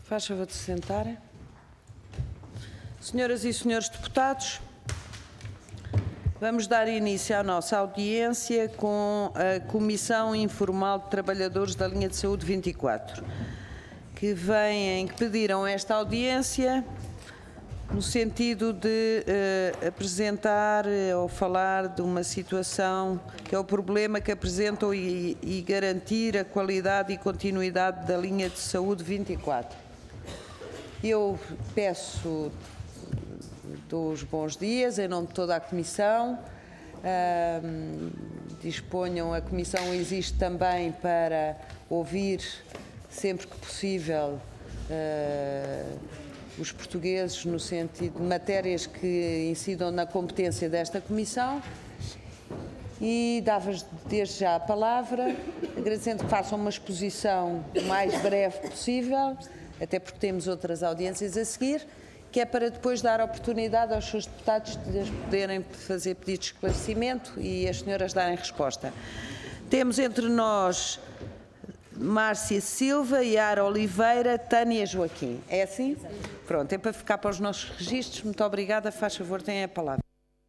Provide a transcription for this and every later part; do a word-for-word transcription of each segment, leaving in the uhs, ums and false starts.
Faz favor de se sentarem. Senhoras e senhores deputados, vamos dar início à nossa audiência com a Comissão Informal de Trabalhadores da Linha de Saúde vinte e quatro, que vêm, que pediram esta audiência no sentido de uh, apresentar uh, ou falar de uma situação que é o problema que apresentam e, e garantir a qualidade e continuidade da linha de saúde vinte e quatro. Eu peço, dou os bons dias em nome de toda a Comissão. Uh, disponham, a Comissão existe também para ouvir, sempre que possível, uh, os portugueses no sentido de matérias que incidam na competência desta Comissão. E dava-vos desde já a palavra, agradecendo que façam uma exposição o mais breve possível, até porque temos outras audiências a seguir, que é para depois dar oportunidade aos seus deputados de poderem fazer pedidos de esclarecimento e as senhoras darem resposta. Temos entre nós Márcia Silva, Yara Oliveira, Tânia Joaquim. É assim? Pronto, é para ficar para os nossos registros. Muito obrigada. Faz favor, tenha a palavra.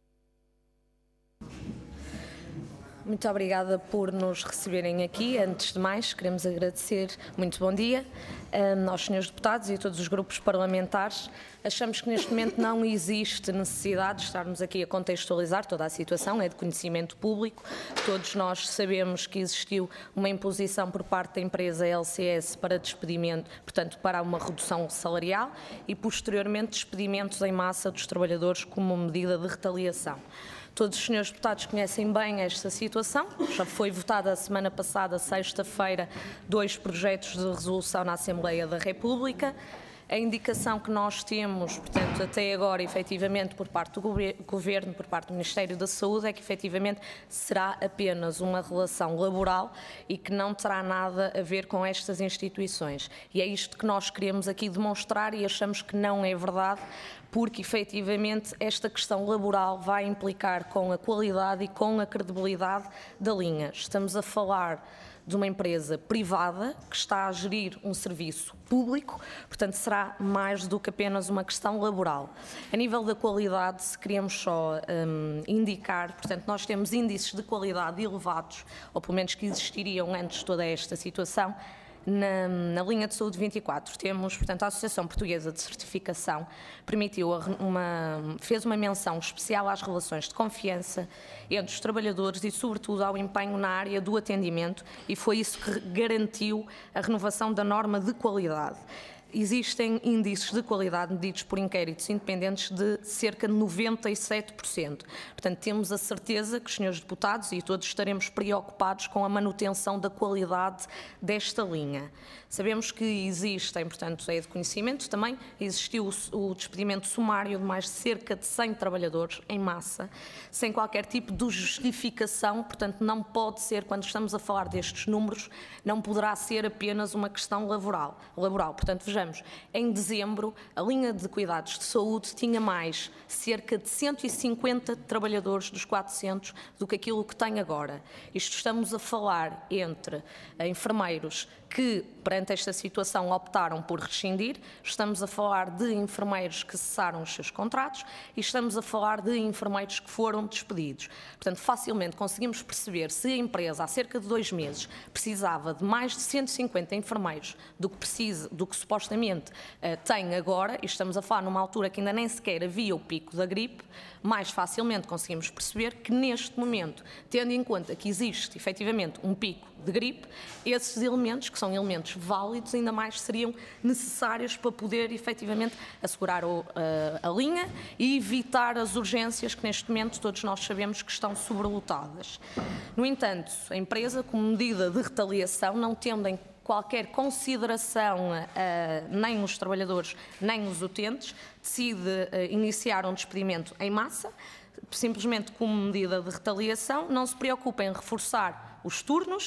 Muito obrigada por nos receberem aqui. Antes de mais, queremos agradecer, muito bom dia, aos senhores deputados e a todos os grupos parlamentares. Achamos que neste momento não existe necessidade de estarmos aqui a contextualizar toda a situação, é de conhecimento público. Todos nós sabemos que existiu uma imposição por parte da empresa L C S para despedimento, portanto, para uma redução salarial e, posteriormente, despedimentos em massa dos trabalhadores como medida de retaliação. Todos os senhores deputados conhecem bem esta situação. Já foi votada a semana passada, sexta-feira, dois projetos de resolução na Assembleia da República. A indicação que nós temos, portanto, até agora, efetivamente, por parte do Governo, por parte do Ministério da Saúde, é que, efetivamente, será apenas uma relação laboral e que não terá nada a ver com estas instituições. E é isto que nós queremos aqui demonstrar e achamos que não é verdade, porque, efetivamente, esta questão laboral vai implicar com a qualidade e com a credibilidade da linha. Estamos a falar de uma empresa privada que está a gerir um serviço público, portanto será mais do que apenas uma questão laboral. A nível da qualidade, se queremos só um, indicar, portanto nós temos índices de qualidade elevados, ou pelo menos que existiriam antes de toda esta situação. Na, na linha de saúde vinte e quatro temos, portanto, a Associação Portuguesa de Certificação permitiu uma, fez uma menção especial às relações de confiança entre os trabalhadores e, sobretudo, ao empenho na área do atendimento, e foi isso que garantiu a renovação da norma de qualidade. Existem índices de qualidade medidos por inquéritos independentes de cerca de noventa e sete por cento. Portanto, temos a certeza que os senhores deputados e todos estaremos preocupados com a manutenção da qualidade desta linha. Sabemos que existem, portanto, é de conhecimento também, existiu o despedimento sumário de mais de cerca de cem trabalhadores em massa, sem qualquer tipo de justificação, portanto, não pode ser, quando estamos a falar destes números, não poderá ser apenas uma questão laboral. laboral. Portanto, vejamos, em dezembro, a linha de cuidados de saúde tinha mais cerca de cento e cinquenta trabalhadores dos quatrocentos do que aquilo que tem agora. Isto estamos a falar entre enfermeiros que, perante esta situação, optaram por rescindir, estamos a falar de enfermeiros que cessaram os seus contratos e estamos a falar de enfermeiros que foram despedidos. Portanto, facilmente conseguimos perceber se a empresa, há cerca de dois meses, precisava de mais de cento e cinquenta enfermeiros do que, precisa, do que supostamente uh, tem agora, e estamos a falar numa altura que ainda nem sequer havia o pico da gripe, mais facilmente conseguimos perceber que, neste momento, tendo em conta que existe, efetivamente, um pico de gripe, esses elementos, que são elementos válidos, ainda mais seriam necessários para poder, efetivamente, assegurar o, a, a linha e evitar as urgências que, neste momento, todos nós sabemos que estão sobrelotadas. No entanto, a empresa, como medida de retaliação, não tendo em qualquer consideração, uh, nem os trabalhadores, nem os utentes, decide uh, iniciar um despedimento em massa, simplesmente como medida de retaliação, não se preocupa em reforçar os turnos,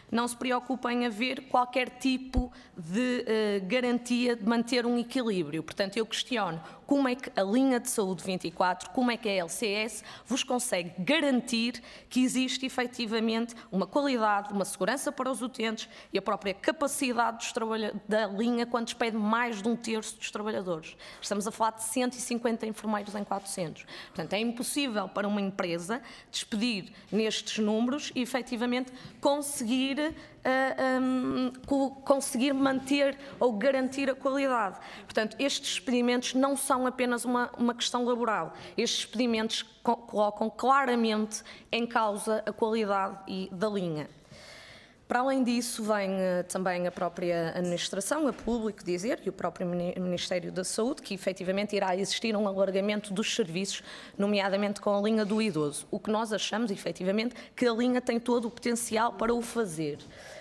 não se preocupa em haver qualquer tipo de uh, garantia de manter um equilíbrio. Portanto, eu questiono como é que a linha de saúde vinte e quatro, como é que a L C S vos consegue garantir que existe efetivamente uma qualidade, uma segurança para os utentes e a própria capacidade dos da linha quando despede mais de um terço dos trabalhadores. Estamos a falar de cento e cinquenta enfermeiros em quatrocentos. Portanto, é impossível para uma empresa despedir nestes números e efetivamente conseguir Uh, um, conseguir manter ou garantir a qualidade. Portanto, estes expedimentos não são apenas uma, uma questão laboral. Estes expedimentos co colocam claramente em causa a qualidade e, da linha. Para além disso, vem uh, também a própria administração, a público dizer, e o próprio Ministério da Saúde, que efetivamente irá existir um alargamento dos serviços, nomeadamente com a linha do idoso. O que nós achamos, efetivamente, que a linha tem todo o potencial para o fazer.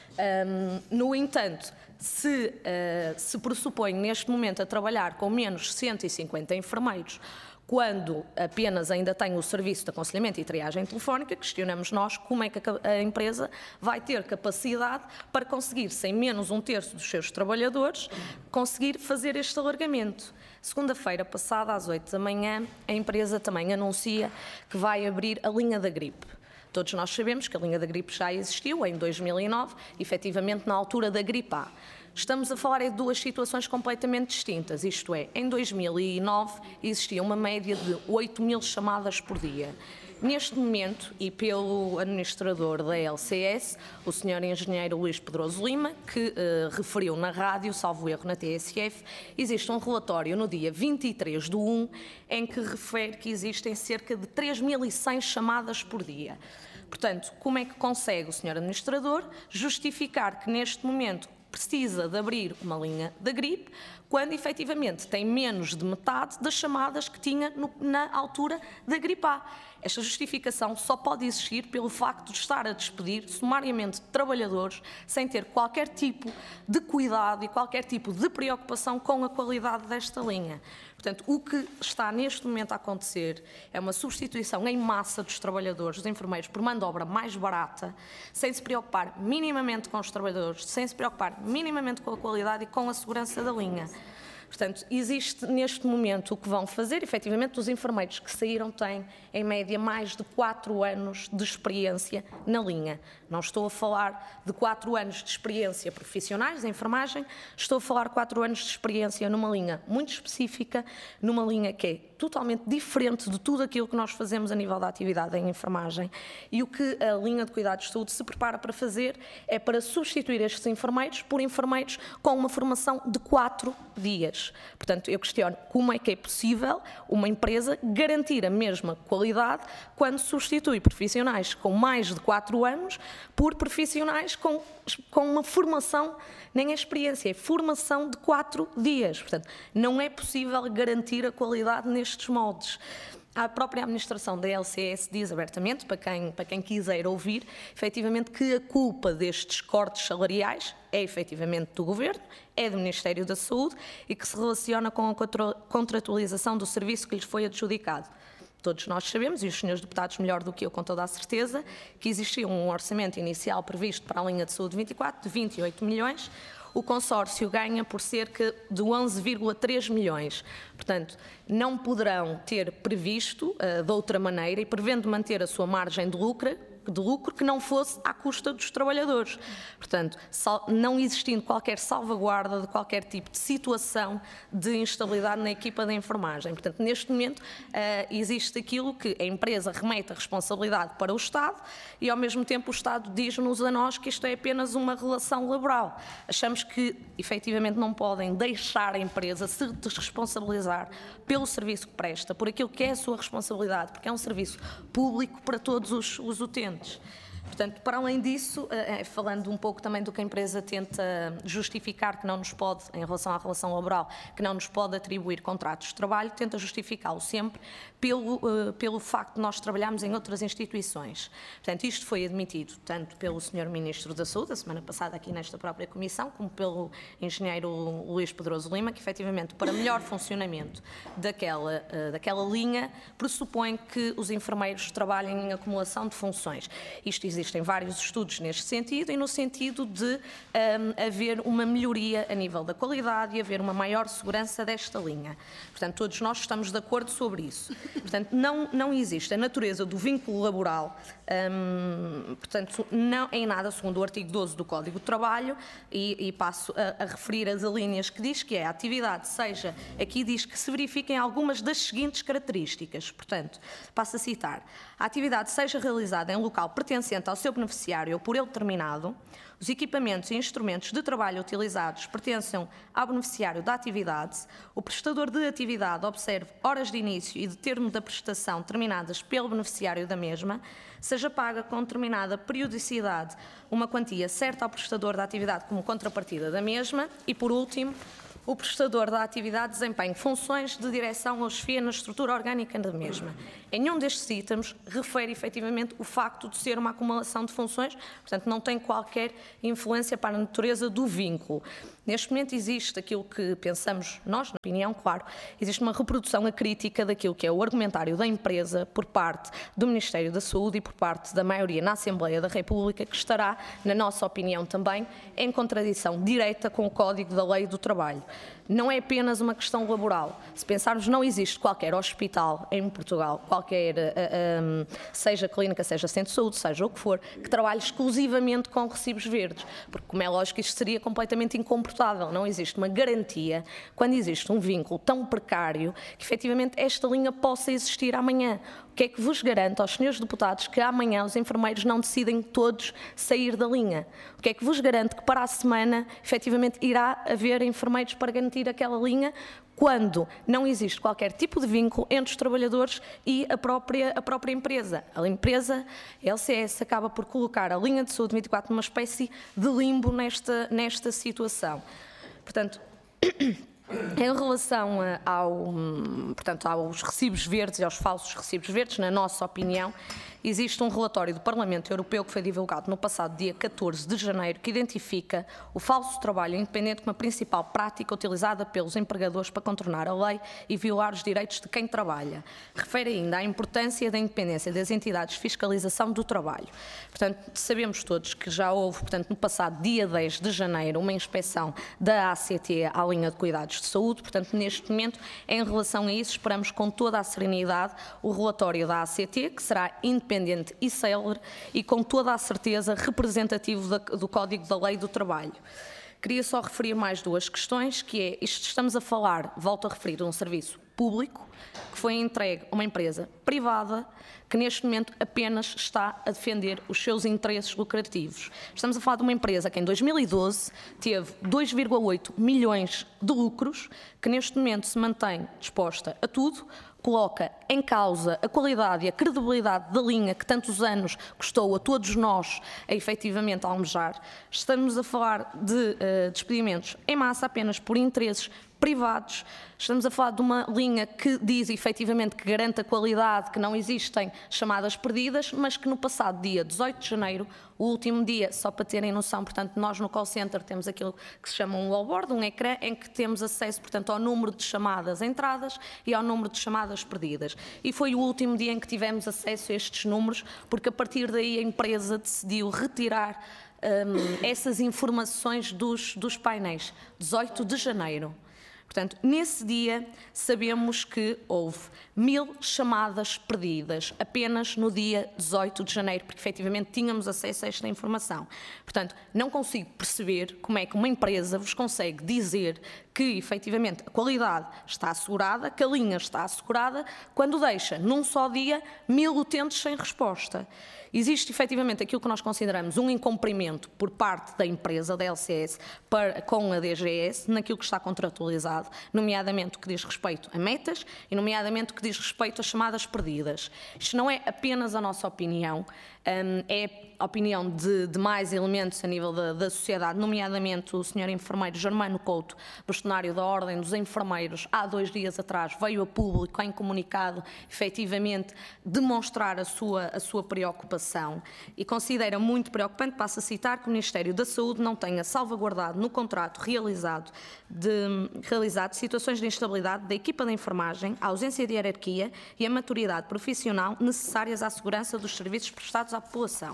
Um, no entanto, se uh, se pressupõe neste momento a trabalhar com menos cento e cinquenta enfermeiros, quando apenas ainda tem o serviço de aconselhamento e triagem telefónica, questionamos nós como é que a empresa vai ter capacidade para conseguir, sem menos um terço dos seus trabalhadores, conseguir fazer este alargamento. Segunda-feira passada, às oito da manhã, a empresa também anuncia que vai abrir a linha da gripe. Todos nós sabemos que a linha da gripe já existiu em dois mil e nove, efetivamente na altura da gripe A. Estamos a falar de duas situações completamente distintas, isto é, em dois mil e nove existia uma média de oito mil chamadas por dia. Neste momento, e pelo administrador da L C S, o senhor engenheiro Luís Pedroso Lima, que uh, referiu na rádio, salvo erro na T S F, existe um relatório no dia vinte e três do um, em que refere que existem cerca de três mil e cem chamadas por dia. Portanto, como é que consegue o senhor administrador justificar que neste momento precisa de abrir uma linha da gripe, quando efetivamente tem menos de metade das chamadas que tinha no, na altura da gripe A? Esta justificação só pode existir pelo facto de estar a despedir sumariamente trabalhadores sem ter qualquer tipo de cuidado e qualquer tipo de preocupação com a qualidade desta linha. Portanto, o que está neste momento a acontecer é uma substituição em massa dos trabalhadores, dos enfermeiros, por mão de obra mais barata, sem se preocupar minimamente com os trabalhadores, sem se preocupar minimamente com a qualidade e com a segurança da linha. Portanto, existe neste momento o que vão fazer, efetivamente, os enfermeiros que saíram têm, em média, mais de quatro anos de experiência na linha. Não estou a falar de quatro anos de experiência profissionais em enfermagem, estou a falar de quatro anos de experiência numa linha muito específica, numa linha que é totalmente diferente de tudo aquilo que nós fazemos a nível da atividade em enfermagem. E o que a linha de cuidados de saúde se prepara para fazer é para substituir estes enfermeiros por enfermeiros com uma formação de quatro dias. Portanto, eu questiono como é que é possível uma empresa garantir a mesma qualidade quando substitui profissionais com mais de quatro anos por profissionais com, com uma formação, nem é experiência, é formação de quatro dias. Portanto, não é possível garantir a qualidade nestes moldes. A própria administração da L C S diz abertamente, para quem, para quem quiser ouvir, efetivamente que a culpa destes cortes salariais é efetivamente do Governo, é do Ministério da Saúde e que se relaciona com a contratualização do serviço que lhes foi adjudicado. Todos nós sabemos, e os senhores deputados melhor do que eu com toda a certeza, que existia um orçamento inicial previsto para a linha de saúde vinte e quatro de vinte e oito milhões, o consórcio ganha por cerca de onze vírgula três milhões. Portanto, não poderão ter previsto uh, de outra maneira e prevendo manter a sua margem de lucro, de lucro que não fosse à custa dos trabalhadores. Portanto, não existindo qualquer salvaguarda de qualquer tipo de situação de instabilidade na equipa da enfermagem. Portanto, neste momento, uh, existe aquilo que a empresa remete a responsabilidade para o Estado e, ao mesmo tempo, o Estado diz-nos a nós que isto é apenas uma relação laboral. Achamos que, efetivamente, não podem deixar a empresa se desresponsabilizar pelo serviço que presta, por aquilo que é a sua responsabilidade, porque é um serviço público para todos os, os utentes. Portanto, para além disso, falando um pouco também do que a empresa tenta justificar que não nos pode, em relação à relação laboral, que não nos pode atribuir contratos de trabalho, tenta justificá-lo sempre pelo, pelo facto de nós trabalharmos em outras instituições. Portanto, isto foi admitido tanto pelo senhor Ministro da Saúde, a semana passada aqui nesta própria Comissão, como pelo engenheiro Luís Pedroso Lima, que efetivamente para melhor funcionamento daquela, daquela linha, pressupõe que os enfermeiros trabalhem em acumulação de funções. Isto existem vários estudos neste sentido e no sentido de um, haver uma melhoria a nível da qualidade e haver uma maior segurança desta linha. Portanto, todos nós estamos de acordo sobre isso. Portanto, não, não existe a natureza do vínculo laboral, um, portanto, não em nada, segundo o artigo doze do Código de Trabalho, e, e passo a, a referir as alíneas que diz que é a atividade, seja, aqui diz que se verifiquem algumas das seguintes características. Portanto, passo a citar, a atividade seja realizada em local pertencente ao seu beneficiário ou por ele determinado, os equipamentos e instrumentos de trabalho utilizados pertencem ao beneficiário da atividade, o prestador de atividade observe horas de início e de termo da prestação determinadas pelo beneficiário da mesma, seja paga com determinada periodicidade uma quantia certa ao prestador da atividade como contrapartida da mesma e, por último, o prestador da atividade desempenha funções de direção ou chefia na estrutura orgânica da mesma. Em nenhum destes itens refere efetivamente o facto de ser uma acumulação de funções, portanto não tem qualquer influência para a natureza do vínculo. Neste momento existe aquilo que pensamos nós, na opinião, claro, existe uma reprodução acrítica daquilo que é o argumentário da empresa por parte do Ministério da Saúde e por parte da maioria na Assembleia da República, que estará, na nossa opinião também, em contradição direta com o Código da Lei do Trabalho. Não é apenas uma questão laboral. Se pensarmos, não existe qualquer hospital em Portugal, qualquer, um, seja clínica, seja centro de saúde, seja o que for, que trabalhe exclusivamente com recibos verdes, porque, como é lógico, isto seria completamente incomportável. Não existe uma garantia, quando existe um vínculo tão precário, que efetivamente esta linha possa existir amanhã. O que é que vos garante aos senhores deputados que amanhã os enfermeiros não decidem todos sair da linha? O que é que vos garante que para a semana, efetivamente, irá haver enfermeiros para garantir aquela linha, quando não existe qualquer tipo de vínculo entre os trabalhadores e a própria, a própria empresa? A empresa, a L C S, acaba por colocar a linha de saúde vinte e quatro numa espécie de limbo nesta, nesta situação. Portanto, em relação ao, portanto, aos recibos verdes e aos falsos recibos verdes, na nossa opinião, existe um relatório do Parlamento Europeu que foi divulgado no passado dia catorze de janeiro que identifica o falso trabalho independente como a principal prática utilizada pelos empregadores para contornar a lei e violar os direitos de quem trabalha. Refere ainda à importância da independência das entidades de fiscalização do trabalho. Portanto, sabemos todos que já houve, portanto, no passado dia dez de janeiro, uma inspeção da A C T à linha de cuidados de saúde. Portanto, neste momento, em relação a isso, esperamos com toda a serenidade o relatório da A C T, que será independente e célere e com toda a certeza representativo da, do Código da Lei do Trabalho. Queria só referir mais duas questões, que é, isto estamos a falar, volto a referir, de um serviço público que foi entregue a uma empresa privada que neste momento apenas está a defender os seus interesses lucrativos. Estamos a falar de uma empresa que em dois mil e doze teve dois vírgula oito milhões de lucros, que neste momento se mantém disposta a tudo, coloca em causa a qualidade e a credibilidade da linha que tantos anos custou a todos nós a efetivamente almejar. Estamos a falar de uh, despedimentos em massa apenas por interesses privados. Estamos a falar de uma linha que diz efetivamente que garante a qualidade, que não existem chamadas perdidas, mas que no passado dia dezoito de janeiro, o último dia, só para terem noção, portanto, nós no call center temos aquilo que se chama um wallboard, um ecrã, em que temos acesso, portanto, ao número de chamadas entradas e ao número de chamadas perdidas. E foi o último dia em que tivemos acesso a estes números, porque a partir daí a empresa decidiu retirar um, essas informações dos, dos painéis. dezoito de janeiro. Portanto, nesse dia sabemos que houve mil chamadas perdidas, apenas no dia dezoito de janeiro, porque efetivamente tínhamos acesso a esta informação. Portanto, não consigo perceber como é que uma empresa vos consegue dizer que efetivamente a qualidade está assegurada, que a linha está assegurada, quando deixa num só dia mil utentes sem resposta. Existe efetivamente aquilo que nós consideramos um incumprimento por parte da empresa, da L C S, para, com a D G S, naquilo que está contratualizado, nomeadamente o que diz respeito a metas e nomeadamente o que diz respeito a chamadas perdidas. Isto não é apenas a nossa opinião, um, é a opinião de, de mais elementos a nível da, da sociedade, nomeadamente o senhor enfermeiro Germano Couto, bastonário da Ordem dos Enfermeiros, há dois dias atrás veio a público em comunicado, efetivamente, demonstrar a sua, a sua preocupação e considera muito preocupante, passo a citar, que o Ministério da Saúde não tenha salvaguardado no contrato realizado, de, realizado situações de instabilidade da equipa de enfermagem, a ausência de hierarquia e a maturidade profissional necessárias à segurança dos serviços prestados à população.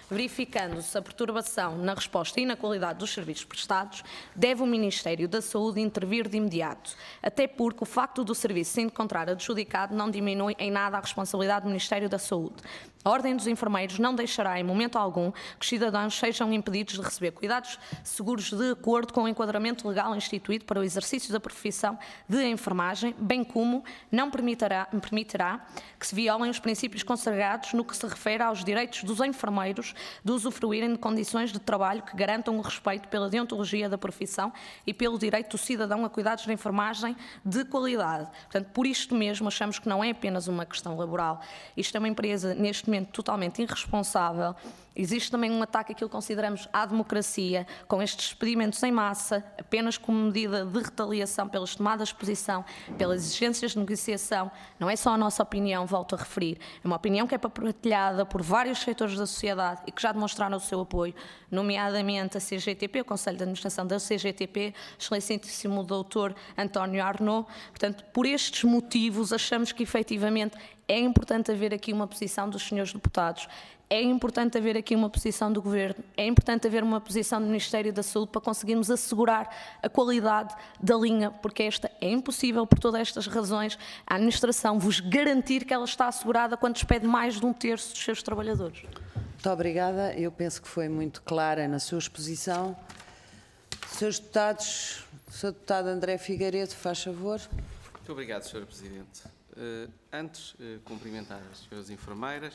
Verificando-se a perturbação na resposta e na qualidade dos serviços prestados, deve o Ministério da Saúde intervir de imediato, até porque o facto do serviço se encontrar adjudicado não diminui em nada a responsabilidade do Ministério da Saúde. A Ordem dos Enfermeiros não deixará em momento algum que os cidadãos sejam impedidos de receber cuidados seguros de acordo com o enquadramento legal instituído para o exercício da profissão de enfermagem, bem como não permitirá, permitirá que se violem os princípios consagrados no que se refere aos direitos dos enfermeiros de usufruírem de condições de trabalho que garantam o respeito pela deontologia da profissão e pelo direito do cidadão a cuidados de enfermagem de qualidade. Portanto, por isto mesmo, achamos que não é apenas uma questão laboral. Isto é uma empresa, neste momento, totalmente irresponsável. Existe também um ataque àquilo que consideramos à democracia, com estes despedimentos em massa, apenas como medida de retaliação pelas tomadas de posição, pelas exigências de negociação. Não é só a nossa opinião, volto a referir, é uma opinião que é partilhada por vários setores da sociedade e que já demonstraram o seu apoio, nomeadamente a C G T P, o Conselho de Administração da C G T P, excelentíssimo doutor António Arnaud. Portanto, por estes motivos, achamos que efetivamente é importante haver aqui uma posição dos senhores deputados, é importante haver aqui uma posição do Governo, é importante haver uma posição do Ministério da Saúde para conseguirmos assegurar a qualidade da linha, porque esta é impossível por todas estas razões, a administração vos garantir que ela está assegurada quando despede mais de um terço dos seus trabalhadores. Muito obrigada. Eu penso que foi muito clara na sua exposição. Senhores deputados, o senhor deputado André Figueiredo, faz favor. Muito obrigado, senhora Presidente. Uh, antes, uh, cumprimentar as senhoras enfermeiras,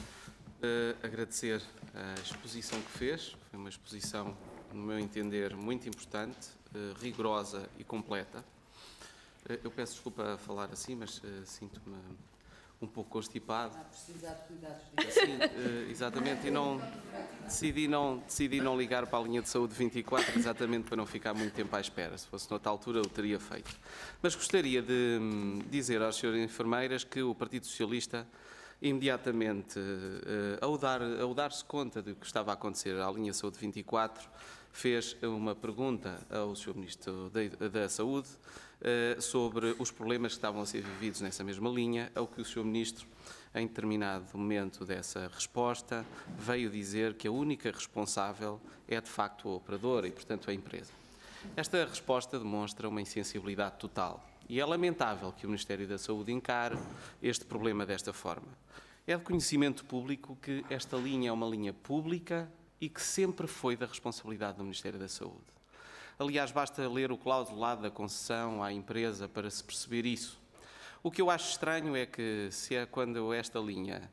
uh, agradecer a exposição que fez. Foi uma exposição, no meu entender, muito importante, uh, rigorosa e completa. Uh, eu peço desculpa a falar assim, mas uh, sinto-me um pouco constipado. A precisar de cuidados. Sim, uh, exatamente, e não, decidi, não, decidi não ligar para a linha de saúde vinte e quatro, exatamente para não ficar muito tempo à espera. Se fosse noutra altura, eu teria feito. Mas gostaria de um, dizer às senhoras enfermeiras que o Partido Socialista, imediatamente, uh, ao dar, ao dar-se conta de que estava a acontecer à linha de saúde vinte e quatro, fez uma pergunta ao senhor Ministro da, da Saúde uh, sobre os problemas que estavam a ser vividos nessa mesma linha, ao que o senhor Ministro, em determinado momento dessa resposta, veio dizer que a única responsável é, de facto, a operadora e, portanto, a empresa. Esta resposta demonstra uma insensibilidade total e é lamentável que o Ministério da Saúde encare este problema desta forma. É de conhecimento público que esta linha é uma linha pública e que sempre foi da responsabilidade do Ministério da Saúde. Aliás, basta ler o clausulado da concessão à empresa para se perceber isso. O que eu acho estranho é que, se é quando esta linha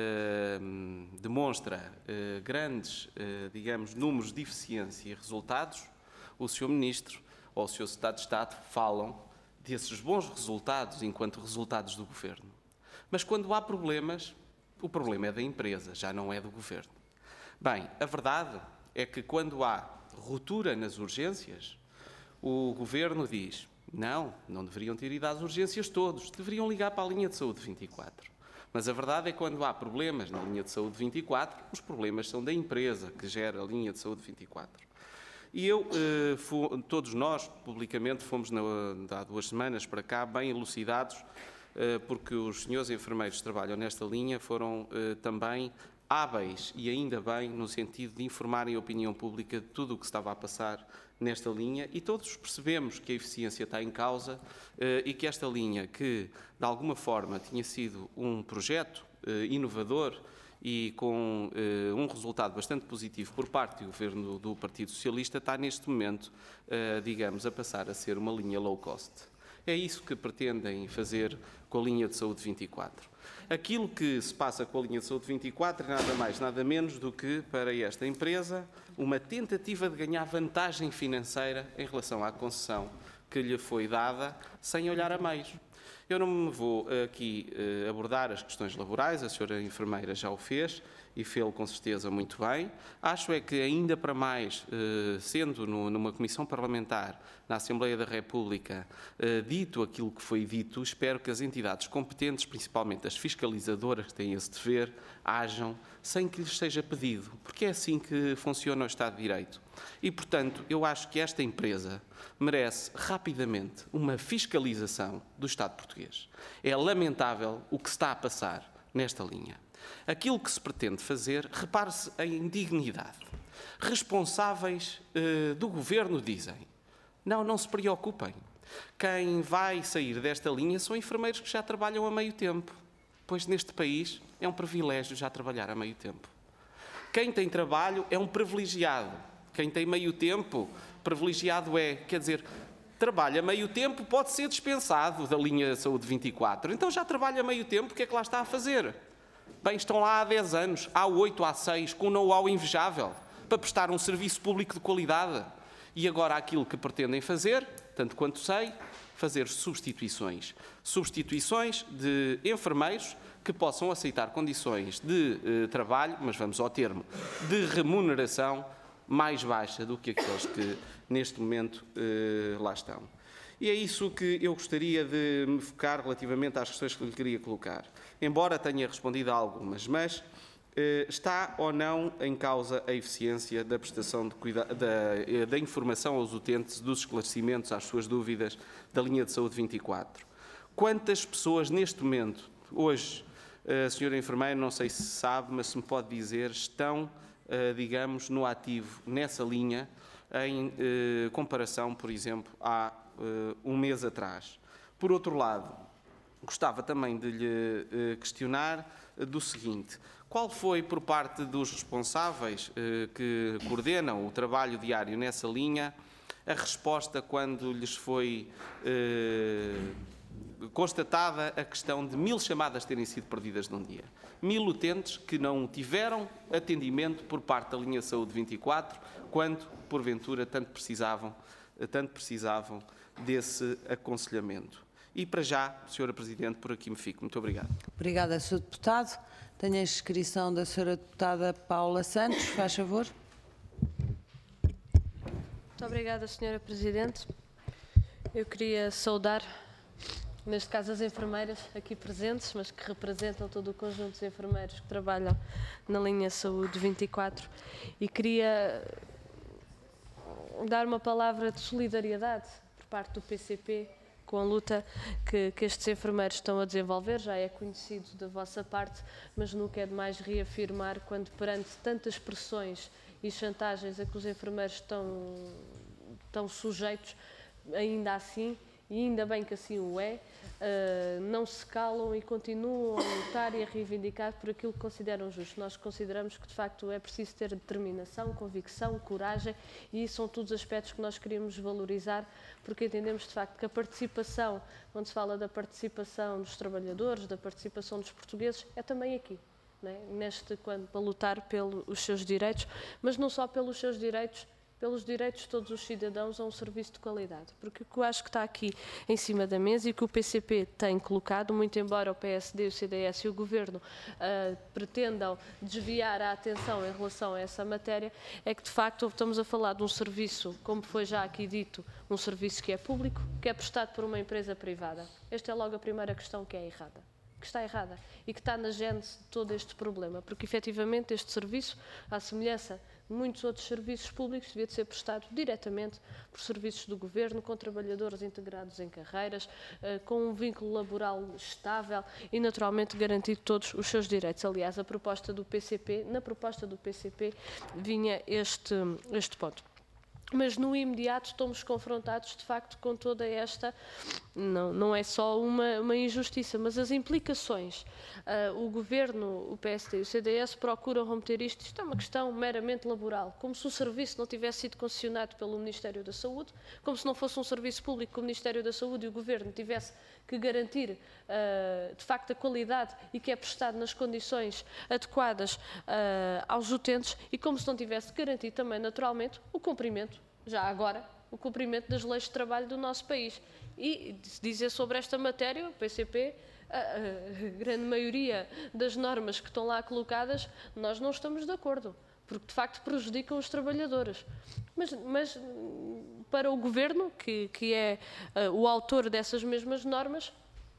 uh, demonstra uh, grandes, uh, digamos, números de eficiência e resultados, o senhor Ministro ou o senhor Secretário de Estado falam desses bons resultados enquanto resultados do Governo. Mas quando há problemas, o problema é da empresa, já não é do Governo. Bem, a verdade é que quando há ruptura nas urgências, o Governo diz: não, não deveriam ter ido às urgências todos, deveriam ligar para a linha de saúde vinte e quatro. Mas a verdade é que quando há problemas na linha de saúde vinte e quatro, os problemas são da empresa que gera a linha de saúde vinte e quatro. E eu, eh, fui, todos nós, publicamente, fomos na, há duas semanas para cá bem elucidados, eh, porque os senhores enfermeiros que trabalham nesta linha foram eh, também hábeis e ainda bem no sentido de informarem a opinião pública de tudo o que estava a passar nesta linha, e todos percebemos que a eficiência está em causa eh, e que esta linha, que de alguma forma tinha sido um projeto eh, inovador e com eh, um resultado bastante positivo por parte do Governo do Partido Socialista, está neste momento, eh, digamos, a passar a ser uma linha low cost. É isso que pretendem fazer com a linha de saúde vinte e quatro. Aquilo que se passa com a linha de saúde vinte e quatro é nada mais, nada menos do que, para esta empresa, uma tentativa de ganhar vantagem financeira em relação à concessão que lhe foi dada, sem olhar a meios. Eu não me vou aqui eh, abordar as questões laborais, a senhora enfermeira já o fez e fê-lo com certeza muito bem. Acho é que ainda para mais, eh, sendo no, numa comissão parlamentar na Assembleia da República, eh, dito aquilo que foi dito, espero que as entidades competentes, principalmente as fiscalizadoras que têm esse dever, hajam sem que lhes seja pedido, porque é assim que funciona o Estado de Direito. E, portanto, eu acho que esta empresa merece rapidamente uma fiscalização do Estado português. É lamentável o que está a passar nesta linha. Aquilo que se pretende fazer, repare-se em dignidade. Responsáveis eh, do governo dizem: não, não se preocupem. Quem vai sair desta linha são enfermeiros que já trabalham a meio tempo, pois neste país é um privilégio já trabalhar a meio tempo. Quem tem trabalho é um privilegiado. Quem tem meio tempo, privilegiado é, quer dizer, trabalha meio tempo, pode ser dispensado da linha Saúde vinte e quatro. Então já trabalha meio tempo, o que é que lá está a fazer? Bem, estão lá há dez anos, há oito, há seis, com um know-how invejável, para prestar um serviço público de qualidade. E agora aquilo que pretendem fazer, tanto quanto sei, fazer substituições. Substituições de enfermeiros que possam aceitar condições de eh, trabalho, mas vamos ao termo, de remuneração mais baixa do que aqueles que neste momento eh, lá estão. E é isso que eu gostaria de me focar relativamente às questões que lhe queria colocar. Embora tenha respondido a algumas, mas eh, está ou não em causa a eficiência da prestação de cuida da, da informação aos utentes, dos esclarecimentos às suas dúvidas da linha de saúde vinte e quatro? Quantas pessoas neste momento, hoje, a senhora enfermeira, não sei se sabe, mas se me pode dizer, estão, digamos, no ativo, nessa linha, em comparação, por exemplo, há um mês atrás? Por outro lado, gostava também de lhe questionar do seguinte: qual foi, por parte dos responsáveis que coordenam o trabalho diário nessa linha, a resposta quando lhes foi constatada a questão de mil chamadas terem sido perdidas num dia? Mil utentes que não tiveram atendimento por parte da linha Saúde vinte e quatro, quando, porventura, tanto precisavam, tanto precisavam desse aconselhamento. E, para já, senhora Presidente, por aqui me fico. Muito obrigado. Obrigada, senhor Deputado. Tenho a inscrição da senhora Deputada Paula Santos. Faz favor. Muito obrigada, senhora Presidente. Eu queria saudar, neste caso, as enfermeiras aqui presentes, mas que representam todo o conjunto de enfermeiros que trabalham na linha Saúde vinte e quatro, e queria dar uma palavra de solidariedade por parte do P C P com a luta que, que estes enfermeiros estão a desenvolver. Já é conhecido da vossa parte, mas nunca é demais reafirmar, quando perante tantas pressões e chantagens a que os enfermeiros estão, estão sujeitos, ainda assim, e ainda bem que assim o é, uh, não se calam e continuam a lutar e a reivindicar por aquilo que consideram justo. Nós consideramos que, de facto, é preciso ter determinação, convicção, coragem, e isso são todos aspectos que nós queríamos valorizar, porque entendemos, de facto, que a participação, quando se fala da participação dos trabalhadores, da participação dos portugueses, é também aqui, não é? Neste, quando, para lutar pelos seus direitos, mas não só pelos seus direitos, pelos direitos de todos os cidadãos a um serviço de qualidade. Porque o que eu acho que está aqui em cima da mesa e que o P C P tem colocado, muito embora o P S D, o C D S e o Governo uh, pretendam desviar a atenção em relação a essa matéria, é que, de facto, estamos a falar de um serviço, como foi já aqui dito, um serviço que é público, que é prestado por uma empresa privada. Esta é logo a primeira questão que é errada. que está errada e que está na gênese de todo este problema, porque efetivamente este serviço, à semelhança de muitos outros serviços públicos, devia de ser prestado diretamente por serviços do Governo, com trabalhadores integrados em carreiras, com um vínculo laboral estável e naturalmente garantir todos os seus direitos. Aliás, a proposta do P C P, na proposta do P C P vinha este, este ponto. Mas no imediato estamos confrontados, de facto, com toda esta, não, não é só uma, uma injustiça, mas as implicações. Uh, o Governo, o P S D e o C D S procuram remeter isto, isto é uma questão meramente laboral, como se o serviço não tivesse sido concessionado pelo Ministério da Saúde, como se não fosse um serviço público que o Ministério da Saúde e o Governo tivesse que garantir, uh, de facto, a qualidade e que é prestado nas condições adequadas uh, aos utentes, e como se não tivesse garantido também, naturalmente, o cumprimento, já agora, o cumprimento das leis de trabalho do nosso país. E dizer sobre esta matéria, o P C P, a, a grande maioria das normas que estão lá colocadas, nós não estamos de acordo, porque de facto prejudicam os trabalhadores. Mas, mas para o Governo, que, que é uh, o autor dessas mesmas normas,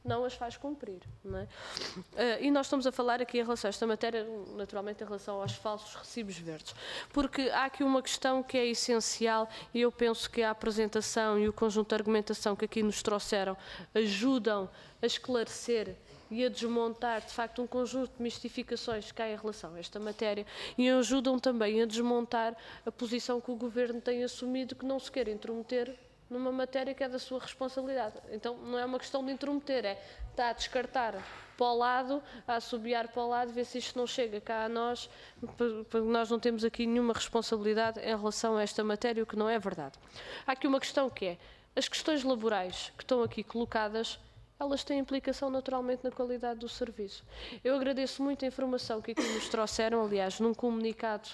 não as faz cumprir. Não é? E nós estamos a falar aqui em relação a esta matéria, naturalmente em relação aos falsos recibos verdes, porque há aqui uma questão que é essencial e eu penso que a apresentação e o conjunto de argumentação que aqui nos trouxeram ajudam a esclarecer e a desmontar, de facto, um conjunto de mistificações que há em relação a esta matéria e ajudam também a desmontar a posição que o Governo tem assumido, que não se quer intrometer numa matéria que é da sua responsabilidade. Então, não é uma questão de intrometer, é está a descartar para o lado, a assobiar para o lado, ver se isto não chega cá a nós, porque nós não temos aqui nenhuma responsabilidade em relação a esta matéria, o que não é verdade. Há aqui uma questão que é, as questões laborais que estão aqui colocadas, elas têm implicação naturalmente na qualidade do serviço. Eu agradeço muito a informação que aqui nos trouxeram, aliás, num comunicado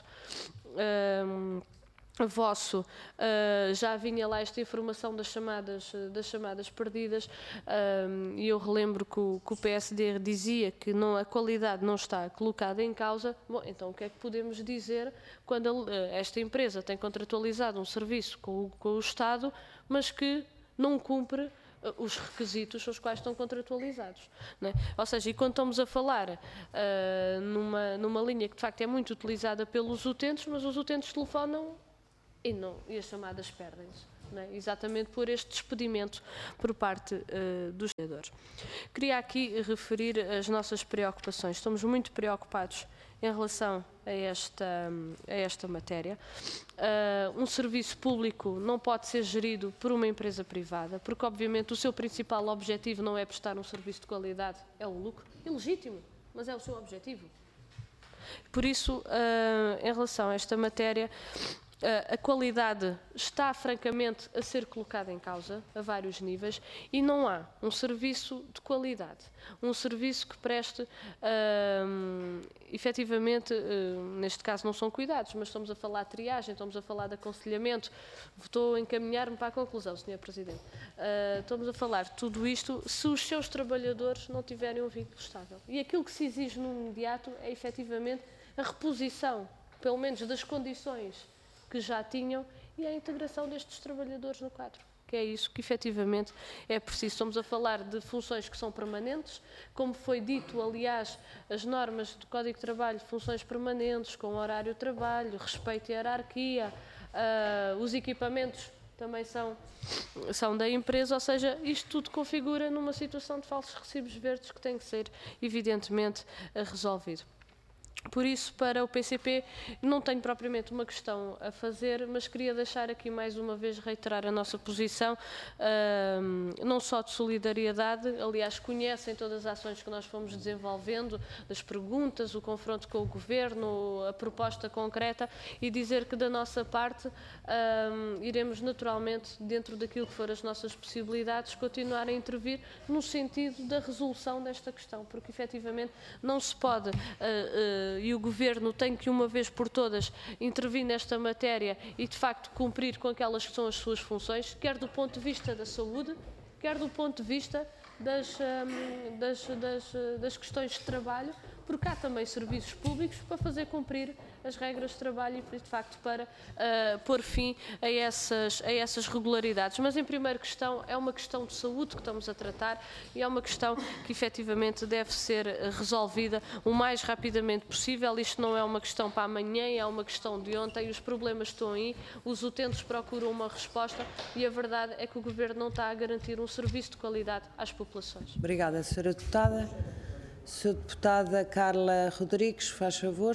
hum, vosso, uh, já vinha lá esta informação das chamadas, das chamadas perdidas um, e eu relembro que o, que o P S D dizia que não, a qualidade não está colocada em causa. Bom, então o que é que podemos dizer quando a, uh, esta empresa tem contratualizado um serviço com o, com o Estado, mas que não cumpre uh, os requisitos aos quais estão contratualizados, não é? Ou seja, e quando estamos a falar uh, numa, numa linha que de facto é muito utilizada pelos utentes, mas os utentes telefonam E, não, e as chamadas perdem-se, não é? Exatamente por este despedimento por parte uh, dos trabalhadores. Queria aqui referir as nossas preocupações. Estamos muito preocupados em relação a esta, a esta matéria. Uh, um serviço público não pode ser gerido por uma empresa privada, porque obviamente o seu principal objetivo não é prestar um serviço de qualidade, é o lucro. É legítimo, mas é o seu objetivo. Por isso, uh, em relação a esta matéria, a qualidade está francamente a ser colocada em causa a vários níveis e não há um serviço de qualidade, um serviço que preste uh, efetivamente, uh, neste caso não são cuidados, mas estamos a falar de triagem, estamos a falar de aconselhamento. Estou a encaminhar-me para a conclusão, senhor Presidente. Uh, estamos a falar de tudo isto se os seus trabalhadores não tiverem um vínculo estável. E aquilo que se exige no imediato é efetivamente a reposição, pelo menos das condições que já tinham, e a integração destes trabalhadores no quadro, que é isso que efetivamente é preciso. Estamos a falar de funções que são permanentes, como foi dito, aliás, as normas do Código de Trabalho, funções permanentes, com horário de trabalho, respeito à hierarquia, uh, os equipamentos também são, são da empresa, ou seja, isto tudo configura numa situação de falsos recibos verdes que tem que ser, evidentemente, resolvido. Por isso, para o P C P, não tenho propriamente uma questão a fazer, mas queria deixar aqui mais uma vez reiterar a nossa posição, uh, não só de solidariedade, aliás, conhecem todas as ações que nós fomos desenvolvendo, as perguntas, o confronto com o Governo, a proposta concreta, e dizer que da nossa parte uh, iremos naturalmente, dentro daquilo que for as nossas possibilidades, continuar a intervir no sentido da resolução desta questão, porque efetivamente não se pode... Uh, uh, e o Governo tem que, uma vez por todas, intervir nesta matéria e, de facto, cumprir com aquelas que são as suas funções, quer do ponto de vista da saúde, quer do ponto de vista das, das, das, das questões de trabalho, porque há também serviços públicos para fazer cumprir as regras de trabalho e, de facto, para uh, pôr fim a essas, a essas regularidades. Mas, em primeira questão, é uma questão de saúde que estamos a tratar e é uma questão que, efetivamente, deve ser resolvida o mais rapidamente possível. Isto não é uma questão para amanhã, é uma questão de ontem. Os problemas estão aí, os utentes procuram uma resposta e a verdade é que o Governo não está a garantir um serviço de qualidade às populações. Obrigada, senhora Deputada. senhora Deputada Carla Rodrigues, faz favor.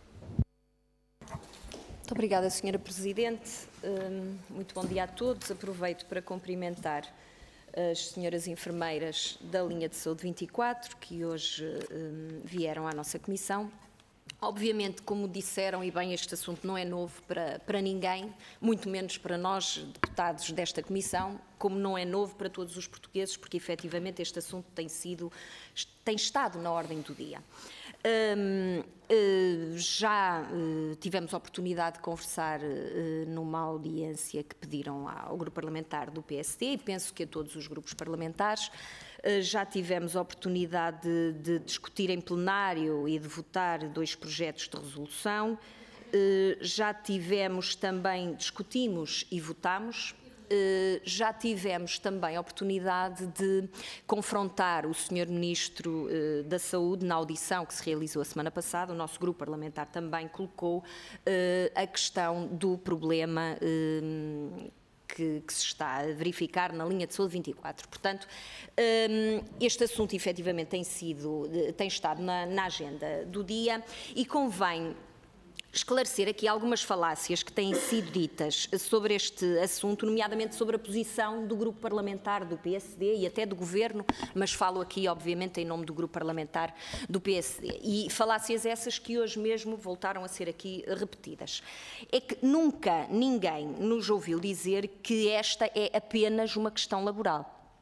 Muito obrigada, senhora Presidente. Muito bom dia a todos. Aproveito para cumprimentar as senhoras enfermeiras da linha de saúde vinte e quatro, que hoje vieram à nossa comissão. Obviamente, como disseram, e bem, este assunto não é novo para, para ninguém, muito menos para nós, deputados desta comissão, como não é novo para todos os portugueses, porque efetivamente este assunto tem sido, tem estado na ordem do dia. Um, uh, já uh, tivemos a oportunidade de conversar uh, numa audiência que pediram ao grupo parlamentar do P S D e penso que a todos os grupos parlamentares. Uh, já tivemos a oportunidade de, de discutir em plenário e de votar dois projetos de resolução. Uh, já tivemos também, discutimos e votamos já tivemos também a oportunidade de confrontar o senhor Ministro da Saúde na audição que se realizou a semana passada. O nosso grupo parlamentar também colocou a questão do problema Que, que se está a verificar na linha de saúde vinte e quatro. Portanto, este assunto efetivamente tem sido, tem estado na, na agenda do dia e convém esclarecer aqui algumas falácias que têm sido ditas sobre este assunto, nomeadamente sobre a posição do grupo parlamentar do P S D e até do Governo, mas falo aqui, obviamente, em nome do grupo parlamentar do P S D. E falácias essas que hoje mesmo voltaram a ser aqui repetidas. É que nunca ninguém nos ouviu dizer que esta é apenas uma questão laboral.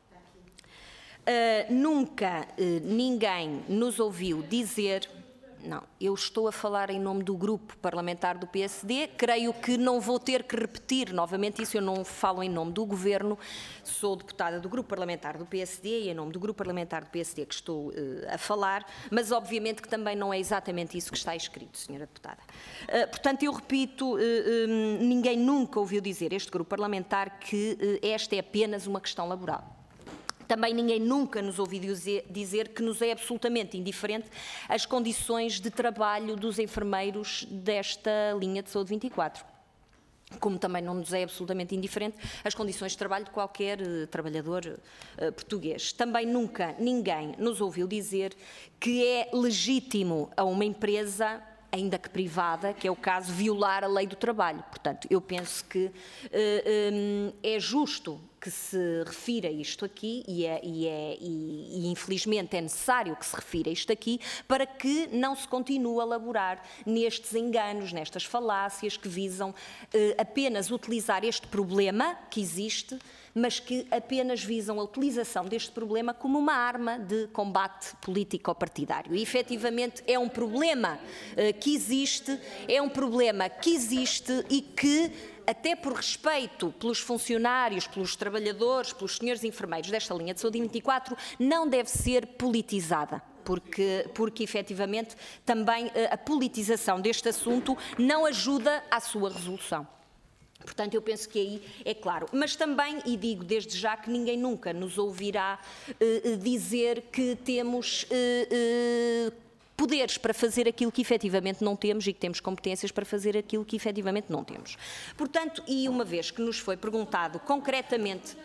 Uh, nunca uh, ninguém nos ouviu dizer... Não, eu estou a falar em nome do grupo parlamentar do P S D, creio que não vou ter que repetir novamente isso, eu não falo em nome do Governo, sou deputada do grupo parlamentar do P S D e em nome do grupo parlamentar do P S D que estou uh, a falar, mas obviamente que também não é exatamente isso que está escrito, senhora deputada. Uh, portanto, eu repito, uh, um, ninguém nunca ouviu dizer, este grupo parlamentar, que uh, esta é apenas uma questão laboral. Também ninguém nunca nos ouviu dizer que nos é absolutamente indiferente as condições de trabalho dos enfermeiros desta linha de saúde vinte e quatro. Como também não nos é absolutamente indiferente as condições de trabalho de qualquer uh, trabalhador uh, português. Também nunca ninguém nos ouviu dizer que é legítimo a uma empresa, ainda que privada, que é o caso, violar a lei do trabalho. Portanto, eu penso que uh, um, é justo que se refira isto aqui e, é, e, é, e, e infelizmente é necessário que se refira isto aqui para que não se continue a laborar nestes enganos, nestas falácias que visam eh, apenas utilizar este problema que existe, mas que apenas visam a utilização deste problema como uma arma de combate político-partidário. E, efetivamente, é um problema eh, que existe, é um problema que existe e que, até por respeito pelos funcionários, pelos trabalhadores, pelos senhores enfermeiros desta linha de saúde vinte e quatro, não deve ser politizada. Porque, porque efetivamente também a politização deste assunto não ajuda à sua resolução. Portanto, eu penso que aí é claro. Mas também, e digo desde já, que ninguém nunca nos ouvirá uh, dizer que temos uh, uh, poderes para fazer aquilo que efetivamente não temos e que temos competências para fazer aquilo que efetivamente não temos. Portanto, e uma vez que nos foi perguntado concretamente...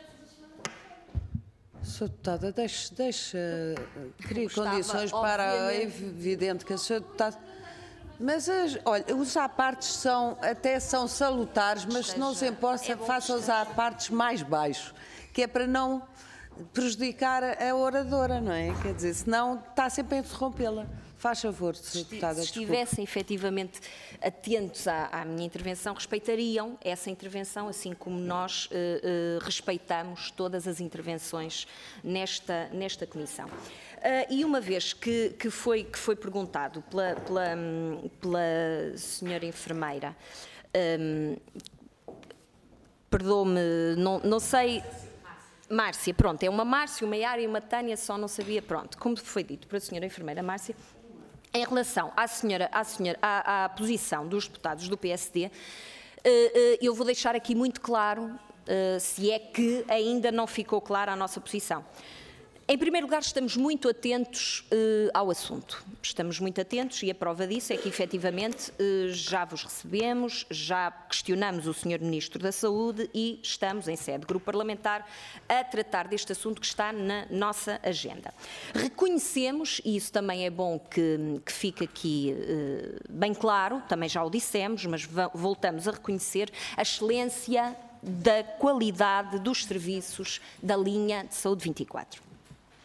Senhora Deputada, deixe, deixe cria condições para... É evidente que a Senhora Deputada... Mas, as, olha, os apartes são, até são salutares, mas se não se importa, faça os apartes mais baixos, que é para não prejudicar a oradora, não é? Quer dizer, senão está sempre a interrompê-la. Faz favor, senhora Deputada. Se estivessem efetivamente atentos à, à minha intervenção, respeitariam essa intervenção, assim como nós uh, uh, respeitamos todas as intervenções nesta, nesta comissão. Uh, e uma vez que, que, foi, que foi perguntado pela, pela, pela senhora enfermeira, um, perdoe-me, não, não sei... Márcia, pronto, é uma Márcia, uma Yara e uma Tânia, só não sabia, pronto, como foi dito pela senhora enfermeira Márcia, em relação à, senhora, à, senhora, à, à posição dos deputados do P S D, uh, uh, eu vou deixar aqui muito claro, uh, se é que ainda não ficou clara a nossa posição. Em primeiro lugar, estamos muito atentos uh, ao assunto. Estamos muito atentos e a prova disso é que, efetivamente, uh, já vos recebemos, já questionamos o senhor Ministro da Saúde e estamos, em sede de grupo parlamentar, a tratar deste assunto que está na nossa agenda. Reconhecemos, e isso também é bom que, que fique aqui uh, bem claro, também já o dissemos, mas voltamos a reconhecer a excelência da qualidade dos serviços da linha de saúde vinte e quatro.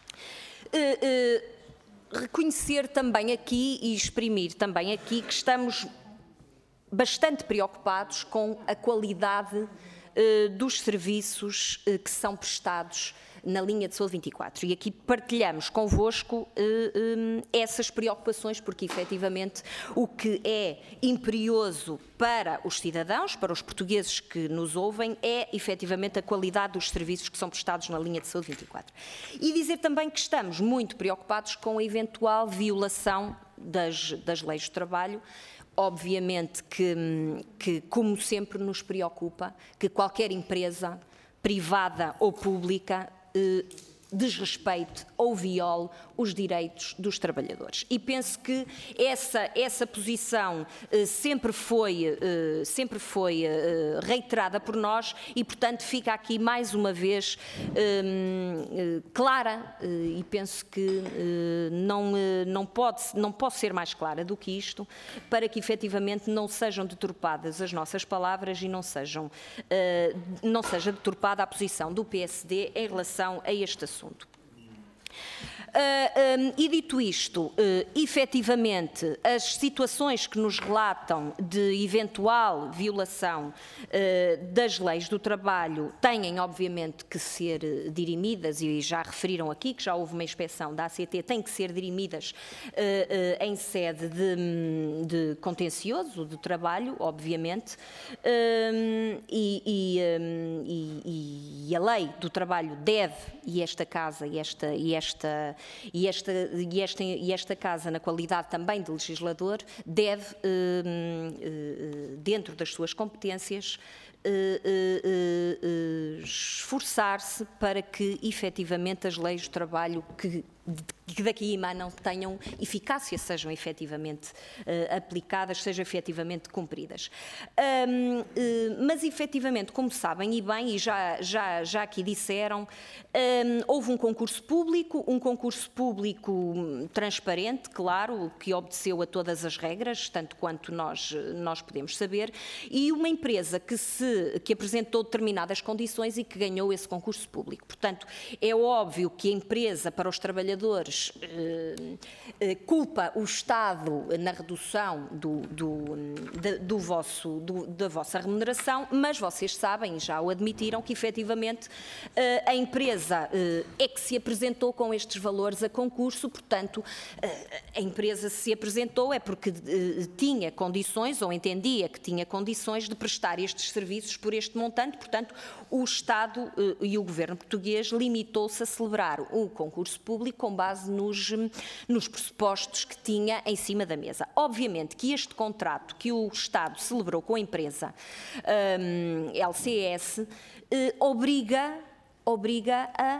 Uh, uh, reconhecer também aqui e exprimir também aqui que estamos bastante preocupados com a qualidade uh, dos serviços uh, que são prestados na linha de saúde vinte e quatro. E aqui partilhamos convosco uh, um, essas preocupações, porque efetivamente o que é imperioso para os cidadãos, para os portugueses que nos ouvem, é efetivamente a qualidade dos serviços que são prestados na linha de saúde vinte e quatro. E dizer também que estamos muito preocupados com a eventual violação das, das leis do trabalho. Obviamente que, que, como sempre, nos preocupa que qualquer empresa privada ou pública, desrespeite ou viole os direitos dos trabalhadores. E penso que essa, essa posição eh, sempre foi, eh, sempre foi eh, reiterada por nós e, portanto, fica aqui mais uma vez eh, clara eh, e penso que eh, não, eh, não, pode, não posso ser mais clara do que isto para que efetivamente não sejam deturpadas as nossas palavras e não, sejam, eh, não seja deturpada a posição do P S D em relação a este assunto. Uh, um, e dito isto, uh, efetivamente, as situações que nos relatam de eventual violação uh, das leis do trabalho têm, obviamente, que ser uh, dirimidas, e já referiram aqui que já houve uma inspeção da A C T, têm que ser dirimidas uh, uh, em sede de, de contencioso do trabalho, obviamente, um, e, e, um, e, e a lei do trabalho deve, e esta Casa, e esta, e esta E esta, e, esta, e esta Casa, na qualidade também de legislador, deve, eh, eh, dentro das suas competências, eh, eh, eh, esforçar-se para que, efetivamente, as leis do trabalho que, que daqui emanam tenham eficácia, sejam efetivamente eh, aplicadas, sejam efetivamente cumpridas. Um, eh, mas, efetivamente, como sabem, e bem, e já, já, já aqui disseram, um, houve um concurso público, um concurso público transparente, claro, que obedeceu a todas as regras, tanto quanto nós, nós podemos saber, e uma empresa que, se, que apresentou determinadas condições e que ganhou esse concurso público. Portanto, é óbvio que a empresa, para os trabalhadores, eh, eh, culpa o Estado na redução do, do, do, do vosso, do, da vossa remuneração, mas vocês sabem, e já o admitiram, que efetivamente eh, a empresa eh, é que se apresentou com estes valores a concurso, portanto, eh, a empresa se apresentou é porque eh, tinha condições, ou entendia que tinha condições de prestar estes serviços por este montante, portanto, o Estado eh, e o Governo português limitou-se a celebrar o concurso público com base nos, nos pressupostos que tinha em cima da mesa. Obviamente que este contrato que o Estado celebrou com a empresa um, L C S eh, obriga, obriga a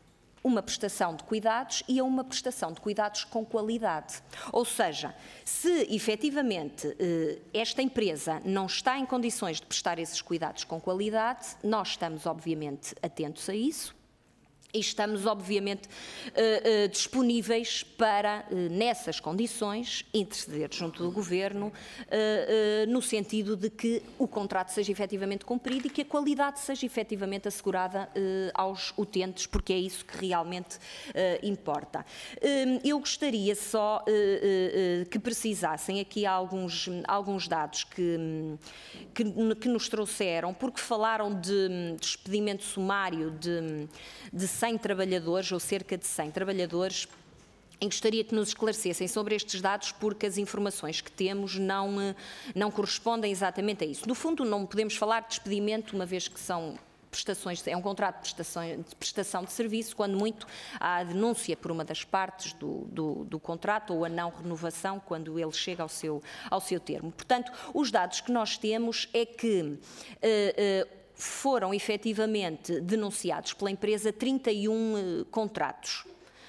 uma prestação de cuidados e a uma prestação de cuidados com qualidade. Ou seja, se efetivamente eh, esta empresa não está em condições de prestar esses cuidados com qualidade, nós estamos obviamente atentos a isso. E estamos, obviamente, uh, uh, disponíveis para, uh, nessas condições, interceder junto do Governo, uh, uh, no sentido de que o contrato seja efetivamente cumprido e que a qualidade seja efetivamente assegurada uh, aos utentes, porque é isso que realmente uh, importa. Uh, eu gostaria só uh, uh, que precisassem aqui alguns, alguns dados que, que, que nos trouxeram, porque falaram de despedimento sumário de, de cem trabalhadores, ou cerca de cem trabalhadores, e gostaria que nos esclarecessem sobre estes dados, porque as informações que temos não, não correspondem exatamente a isso. No fundo, não podemos falar de despedimento, uma vez que são prestações, é um contrato de prestação de, prestação de serviço, quando muito há a denúncia por uma das partes do, do, do contrato ou a não renovação, quando ele chega ao seu, ao seu termo. Portanto, os dados que nós temos é que uh, uh, foram efetivamente denunciados pela empresa trinta e um uh, contratos.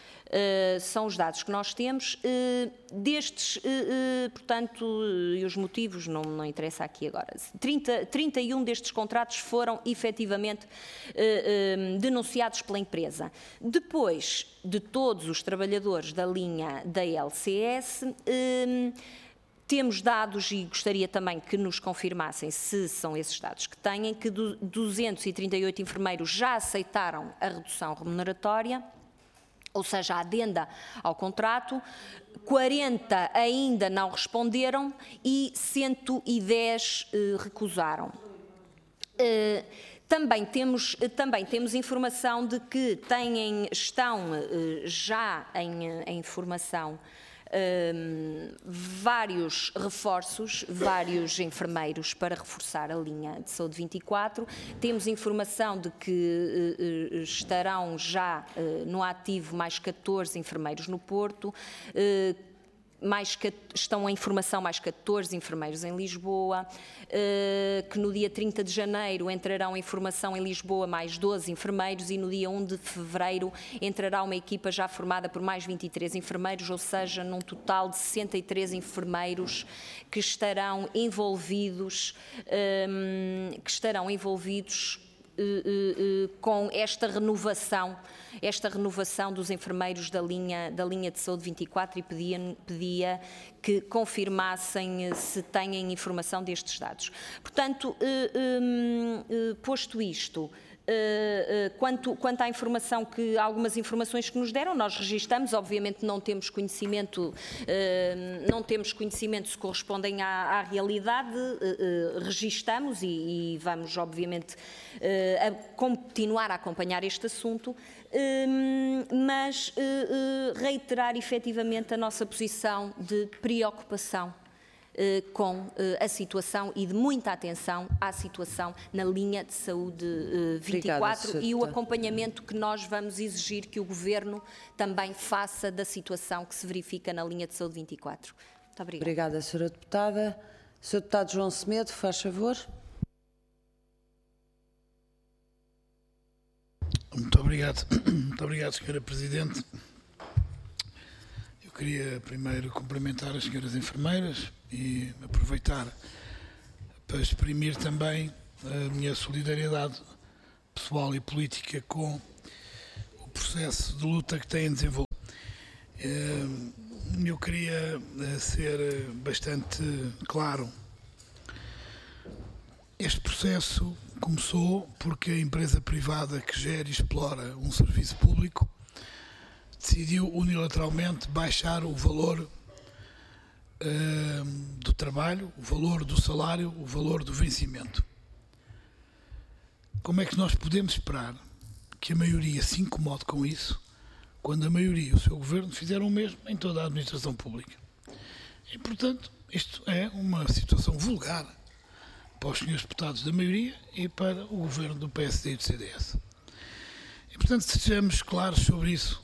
Uh, são os dados que nós temos. Uh, destes, uh, uh, portanto, e os motivos não, não interessa aqui agora. trinta, trinta e um destes contratos foram efetivamente uh, uh, denunciados pela empresa. Depois de todos os trabalhadores da linha da L C S, uh, temos dados, e gostaria também que nos confirmassem se são esses dados que têm, que duzentos e trinta e oito enfermeiros já aceitaram a redução remuneratória, ou seja, a adenda ao contrato, quarenta ainda não responderam e cento e dez eh, recusaram. Eh, Também temos, também temos informação de que têm, estão eh, já em, em formação Um, vários reforços, vários enfermeiros para reforçar a linha de saúde vinte e quatro. Temos informação de que uh, estarão já uh, no ativo mais catorze enfermeiros no Porto. Uh, mais, estão em formação mais catorze enfermeiros em Lisboa, que no dia trinta de janeiro entrarão em formação em Lisboa mais doze enfermeiros e no dia um de fevereiro entrará uma equipa já formada por mais vinte e três enfermeiros, ou seja, num total de sessenta e três enfermeiros que estarão envolvidos, que estarão envolvidos com esta renovação, esta renovação dos enfermeiros da linha, da linha de saúde vinte e quatro e pedia, pedia que confirmassem se têm informação destes dados. Portanto, posto isto, Quanto, quanto à informação que, algumas informações que nos deram, nós registamos, obviamente não temos conhecimento, não temos conhecimento se correspondem à, à realidade, registamos e, e vamos, obviamente, a continuar a acompanhar este assunto, mas reiterar efetivamente a nossa posição de preocupação com a situação e de muita atenção à situação na linha de saúde vinte e quatro. Obrigada, e o acompanhamento que nós vamos exigir que o Governo também faça da situação que se verifica na linha de saúde vinte e quatro. Muito obrigada. Obrigada, senhora Deputada. senhor Deputado João Semedo, faz favor. Muito obrigado. Muito obrigado, senhora Presidente. Eu queria primeiro cumprimentar as senhoras enfermeiras e aproveitar para exprimir também a minha solidariedade pessoal e política com o processo de luta que têm desenvolvido. Eu queria ser bastante claro. Este processo começou porque a empresa privada que gera e explora um serviço público decidiu unilateralmente baixar o valor uh, do trabalho, o valor do salário, o valor do vencimento. Como é que nós podemos esperar que a maioria se incomode com isso, quando a maioria e o seu governo fizeram o mesmo em toda a administração pública? E, portanto, isto é uma situação vulgar para os senhores deputados da maioria e para o governo do P S D e do C D S. E, portanto, sejamos claros sobre isso.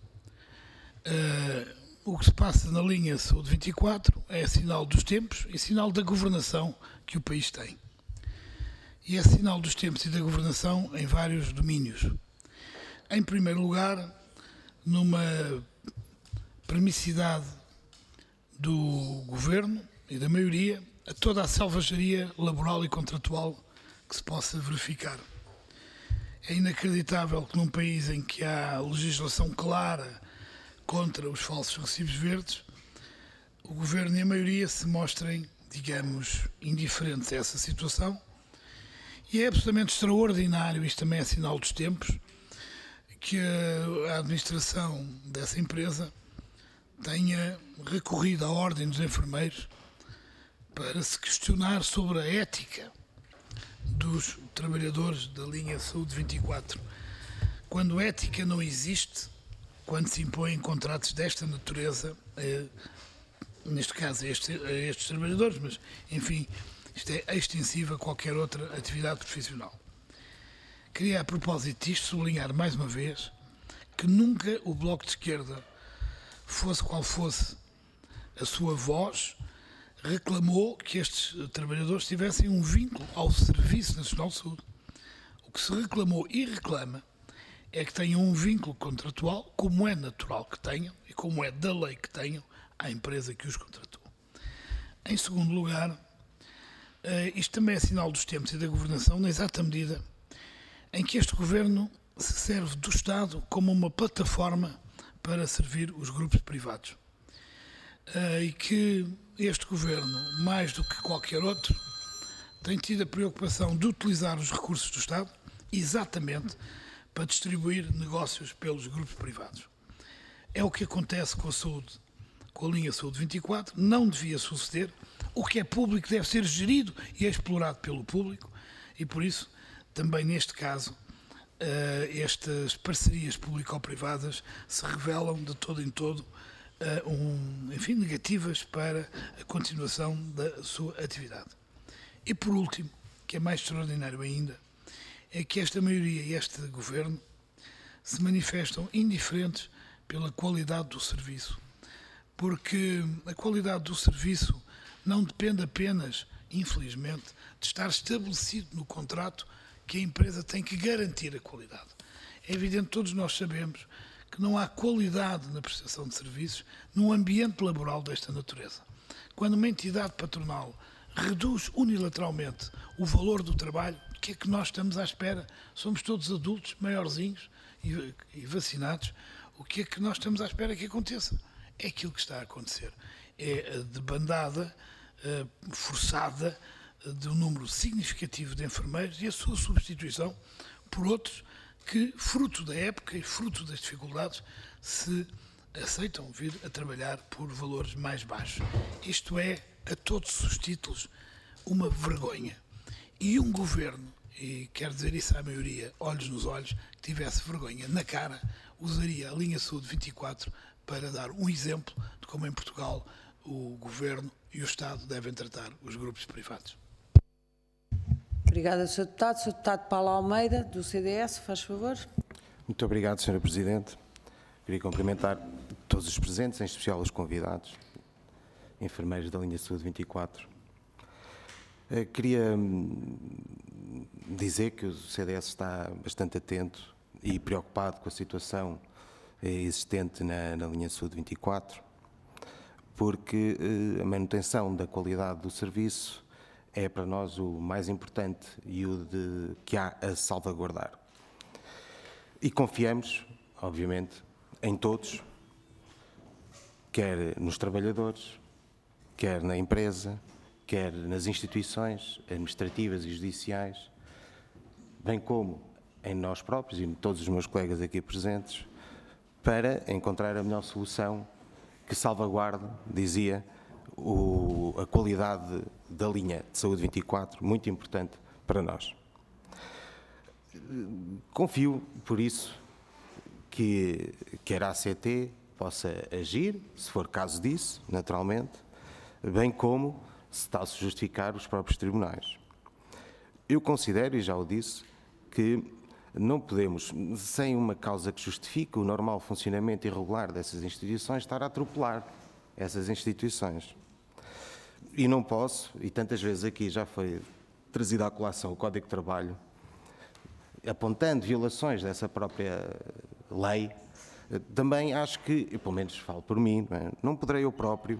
Uh, o que se passa na linha Saúde vinte e quatro é sinal dos tempos e sinal da governação que o país tem. E é sinal dos tempos e da governação em vários domínios. Em primeiro lugar, numa permissividade do governo e da maioria a toda a selvageria laboral e contratual que se possa verificar. É inacreditável que num país em que há legislação clara contra os falsos recibos verdes, o Governo e a maioria se mostrem, digamos, indiferentes a essa situação. E é absolutamente extraordinário, isto também é sinal dos tempos, que a administração dessa empresa tenha recorrido à Ordem dos Enfermeiros para se questionar sobre a ética dos trabalhadores da linha Saúde vinte e quatro. Quando ética não existe, quando se impõem contratos desta natureza, eh, neste caso a estes, a estes trabalhadores, mas, enfim, isto é extensivo a qualquer outra atividade profissional. Queria, a propósito disto, sublinhar mais uma vez que nunca o Bloco de Esquerda, fosse qual fosse a sua voz, reclamou que estes trabalhadores tivessem um vínculo ao Serviço Nacional de Saúde. O que se reclamou e reclama é que tenham um vínculo contratual, como é natural que tenham e como é da lei que tenham, à empresa que os contratou. Em segundo lugar, isto também é sinal dos tempos e da governação, na exata medida em que este Governo se serve do Estado como uma plataforma para servir os grupos privados. E que este Governo, mais do que qualquer outro, tem tido a preocupação de utilizar os recursos do Estado exatamente para distribuir negócios pelos grupos privados. É o que acontece com a saúde, com a linha Saúde vinte e quatro, não devia suceder. O que é público deve ser gerido e explorado pelo público e, por isso, também neste caso, estas parcerias público-privadas se revelam de todo em todo um, enfim, negativas para a continuação da sua atividade. E, por último, que é mais extraordinário ainda, é que esta maioria e este Governo se manifestam indiferentes pela qualidade do serviço, porque a qualidade do serviço não depende apenas, infelizmente, de estar estabelecido no contrato que a empresa tem que garantir a qualidade. É evidente, todos nós sabemos que não há qualidade na prestação de serviços num ambiente laboral desta natureza. Quando uma entidade patronal reduz unilateralmente o valor do trabalho, o que é que nós estamos à espera? Somos todos adultos, maiorzinhos e, e vacinados. O que é que nós estamos à espera que aconteça? É aquilo que está a acontecer. É a debandada uh, forçada uh, de um número significativo de enfermeiros e a sua substituição por outros que, fruto da época e fruto das dificuldades, se aceitam vir a trabalhar por valores mais baixos. Isto é, a todos os títulos, uma vergonha. E um governo, e quero dizer isso à maioria, olhos nos olhos, que tivesse vergonha na cara, usaria a linha Saúde vinte e quatro para dar um exemplo de como em Portugal o governo e o Estado devem tratar os grupos privados. Obrigada, senhor Deputado. senhor Deputado Paulo Almeida, do C D S, faz favor. Muito obrigado, senhora Presidente. Queria cumprimentar todos os presentes, em especial os convidados, enfermeiros da linha Saúde vinte e quatro. Queria dizer que o C D S está bastante atento e preocupado com a situação existente na, na linha Saúde vinte e quatro, porque a manutenção da qualidade do serviço é para nós o mais importante e o de, que há a salvaguardar. E confiamos, obviamente, em todos, quer nos trabalhadores, quer na empresa, quer nas instituições administrativas e judiciais, bem como em nós próprios e em todos os meus colegas aqui presentes, para encontrar a melhor solução que salvaguarde, dizia, o, a qualidade da linha de Saúde vinte e quatro, muito importante para nós. Confio, por isso, que quer a A C T possa agir, se for caso disso, naturalmente, bem como, se tal se justificar, os próprios tribunais. Eu considero, e já o disse, que não podemos, sem uma causa que justifique o normal funcionamento irregular dessas instituições, estar a atropelar essas instituições. E não posso, e tantas vezes aqui já foi trazido à colação o Código de Trabalho, apontando violações dessa própria lei, também acho que, eu pelo menos falo por mim, não, é? Não poderei eu próprio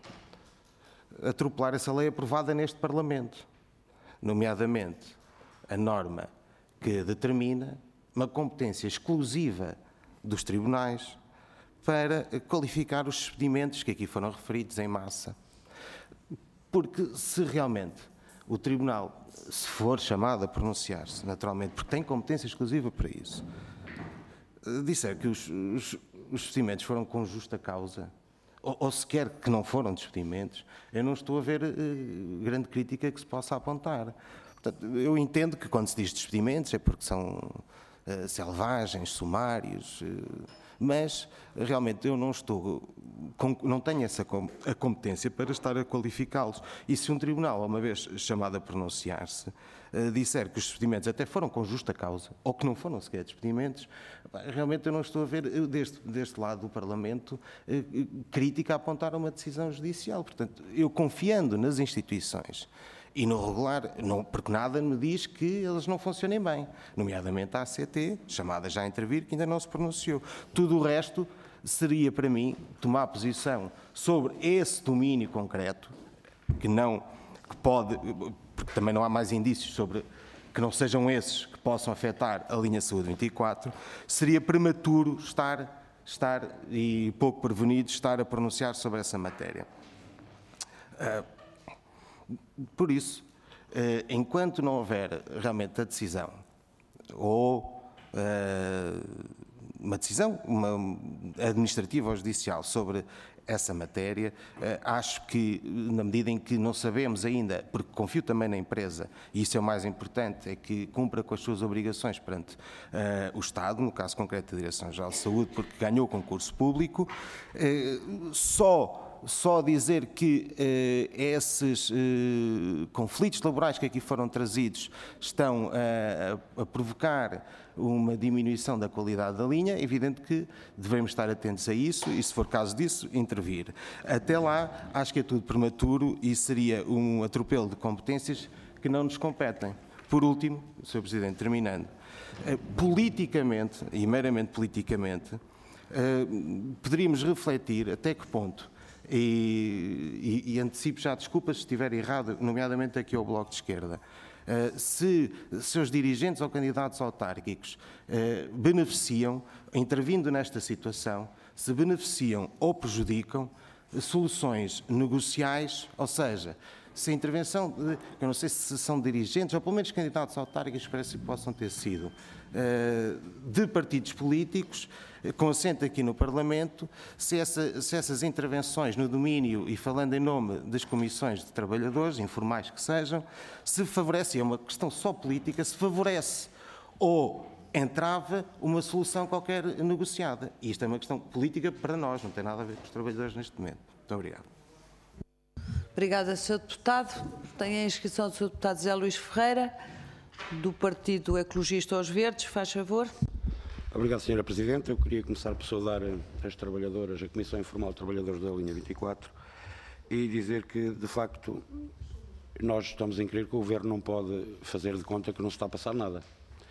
atropelar essa lei aprovada neste Parlamento, nomeadamente a norma que determina uma competência exclusiva dos tribunais para qualificar os expedimentos que aqui foram referidos em massa. Porque se realmente o Tribunal, se for chamado a pronunciar-se, naturalmente, porque tem competência exclusiva para isso, disser que os, os, os despedimentos foram com justa causa, ou, ou sequer que não foram despedimentos, eu não estou a ver uh, grande crítica que se possa apontar. Portanto, eu entendo que quando se diz despedimentos é porque são uh, selvagens, sumários, uh, mas realmente eu não estou, com, não tenho essa com, a competência para estar a qualificá-los. E se um tribunal, uma vez chamado a pronunciar-se, uh, disser que os despedimentos até foram com justa causa, ou que não foram sequer despedimentos, realmente eu não estou a ver, uh, deste, deste lado do Parlamento, uh, crítica a apontar a uma decisão judicial. Portanto, eu confiando nas instituições, e no regular, não, porque nada me diz que eles não funcionem bem, nomeadamente a A C T, chamada já a intervir, que ainda não se pronunciou. Tudo o resto seria, para mim, tomar posição sobre esse domínio concreto, que não, que pode, porque também não há mais indícios sobre que não sejam esses que possam afetar a linha Saúde vinte e quatro, seria prematuro estar, estar e pouco prevenido, estar a pronunciar sobre essa matéria. Uh, Por isso, enquanto não houver realmente a decisão, ou uma decisão uma administrativa ou judicial sobre essa matéria, acho que, na medida em que não sabemos ainda, porque confio também na empresa, e isso é o mais importante, é que cumpra com as suas obrigações perante uh, o Estado, no caso concreto da Direção-Geral de Saúde, porque ganhou o concurso público, uh, só só dizer que eh, esses eh, conflitos laborais que aqui foram trazidos estão a, a provocar uma diminuição da qualidade da linha. É evidente que devemos estar atentos a isso e, se for caso disso, intervir. Até lá, acho que é tudo prematuro e seria um atropelo de competências que não nos competem. Por último, senhor Presidente, terminando, eh, politicamente, e meramente politicamente, eh, poderíamos refletir até que ponto, e, e, e antecipo já desculpas se estiver errado, nomeadamente aqui ao Bloco de Esquerda, Uh, se seus dirigentes ou candidatos autárquicos uh, beneficiam, intervindo nesta situação, se beneficiam ou prejudicam soluções negociais, ou seja, se a intervenção, de, eu não sei se são dirigentes ou pelo menos candidatos autárquicos, parece que possam ter sido, uh, de partidos políticos, com assento aqui no Parlamento, se, essa, se essas intervenções no domínio, e falando em nome das comissões de trabalhadores, informais que sejam, se favorece, é uma questão só política, se favorece ou entrava uma solução qualquer negociada. E isto é uma questão política para nós, não tem nada a ver com os trabalhadores neste momento. Muito obrigado. Obrigada, senhor Deputado. Tem a inscrição do senhor Deputado Zé Luís Ferreira, do Partido Ecologista aos Verdes. Faz favor. Obrigado, senhora Presidente. Eu queria começar por saudar as trabalhadoras, a Comissão Informal de Trabalhadores da linha vinte e quatro, e dizer que, de facto, nós estamos em crer que o Governo não pode fazer de conta que não se está a passar nada.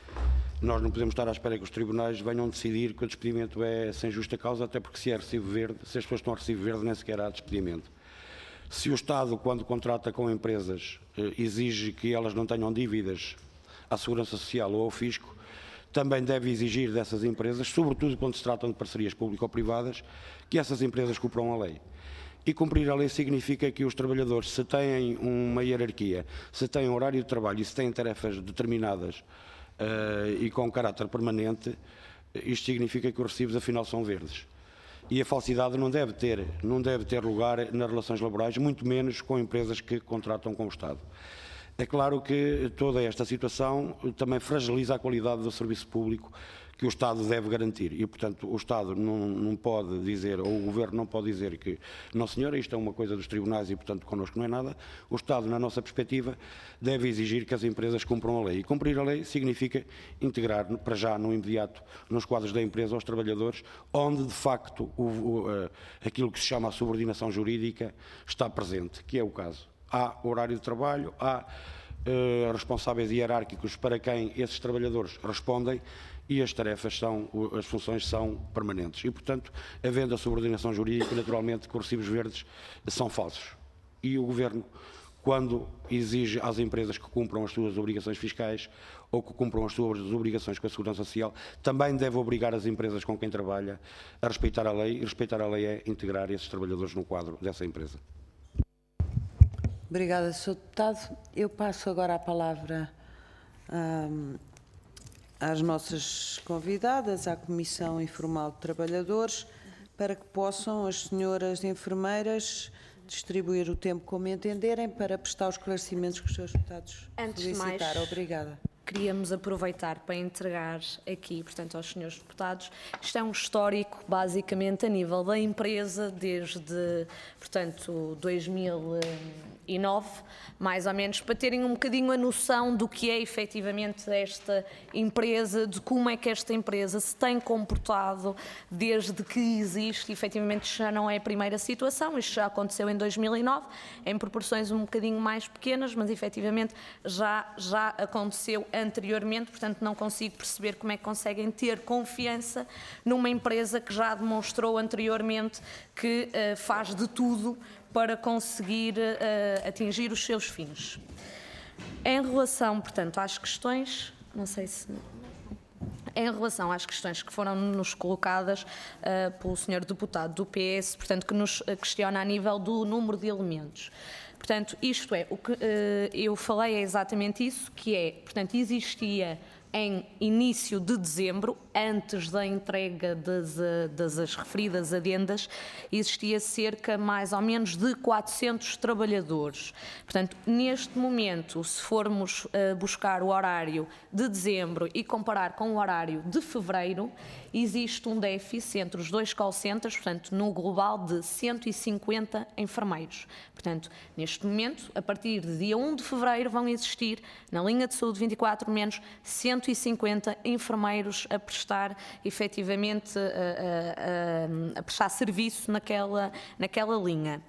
Nós não podemos estar à espera que os tribunais venham decidir que o despedimento é sem justa causa, até porque se é recibo verde, se as pessoas estão a recibo verde, nem sequer há despedimento. Se o Estado, quando contrata com empresas, exige que elas não tenham dívidas à Segurança Social ou ao Fisco, também deve exigir dessas empresas, sobretudo quando se tratam de parcerias público-privadas, que essas empresas cumpram a lei. E cumprir a lei significa que os trabalhadores, se têm uma hierarquia, se têm um horário de trabalho e se têm tarefas determinadas uh, e com caráter permanente, isto significa que os recibos afinal são verdes. E a falsidade não deve ter, não deve ter lugar nas relações laborais, muito menos com empresas que contratam com o Estado. É claro que toda esta situação também fragiliza a qualidade do serviço público que o Estado deve garantir e, portanto, o Estado não, não pode dizer, ou o Governo não pode dizer que, não senhora, isto é uma coisa dos tribunais e, portanto, connosco não é nada. O Estado, na nossa perspectiva, deve exigir que as empresas cumpram a lei. E cumprir a lei significa integrar, para já, no imediato, nos quadros da empresa, os trabalhadores, onde, de facto, o, o, aquilo que se chama a subordinação jurídica está presente, que é o caso. Há horário de trabalho, há uh, responsáveis hierárquicos para quem esses trabalhadores respondem e as tarefas são, as funções são permanentes. E, portanto, havendo a subordinação jurídica, naturalmente que os recibos verdes são falsos. E o Governo, quando exige às empresas que cumpram as suas obrigações fiscais ou que cumpram as suas obrigações com a Segurança Social, também deve obrigar as empresas com quem trabalha a respeitar a lei, e respeitar a lei é integrar esses trabalhadores no quadro dessa empresa. Obrigada, senhor Deputado. Eu passo agora a palavra hum, às nossas convidadas, à Comissão Informal de Trabalhadores, para que possam as senhoras enfermeiras distribuir o tempo como entenderem para prestar os esclarecimentos que os seus deputados solicitaram. Obrigada. Queríamos aproveitar para entregar aqui, portanto, aos senhores deputados, isto é um histórico, basicamente, a nível da empresa, desde, portanto, dois mil e nove, mais ou menos, para terem um bocadinho a noção do que é efetivamente esta empresa, de como é que esta empresa se tem comportado desde que existe. Efetivamente, já não é a primeira situação, isto já aconteceu em dois mil e nove, em proporções um bocadinho mais pequenas, mas efetivamente já, já aconteceu anteriormente, portanto não consigo perceber como é que conseguem ter confiança numa empresa que já demonstrou anteriormente que uh, faz de tudo para conseguir uh, atingir os seus fins. Em relação, portanto, às questões, não sei se... Em relação às questões que foram-nos colocadas uh, pelo senhor deputado do P S, portanto, que nos questiona a nível do número de elementos. Portanto, isto é, o que uh, eu falei é exatamente isso, que é, portanto, existia em início de dezembro, antes da entrega das, das as referidas adendas, existia cerca mais ou menos de quatrocentos trabalhadores. Portanto, neste momento, se formos uh, buscar o horário de dezembro e comparar com o horário de fevereiro, existe um déficit entre os dois call centers, portanto, no global de cento e cinquenta enfermeiros. Portanto, neste momento, a partir de dia um de fevereiro, vão existir, na linha de saúde vinte e quatro, menos cento e cinquenta enfermeiros a prestar, efetivamente, a, a, a prestar serviço naquela, naquela linha.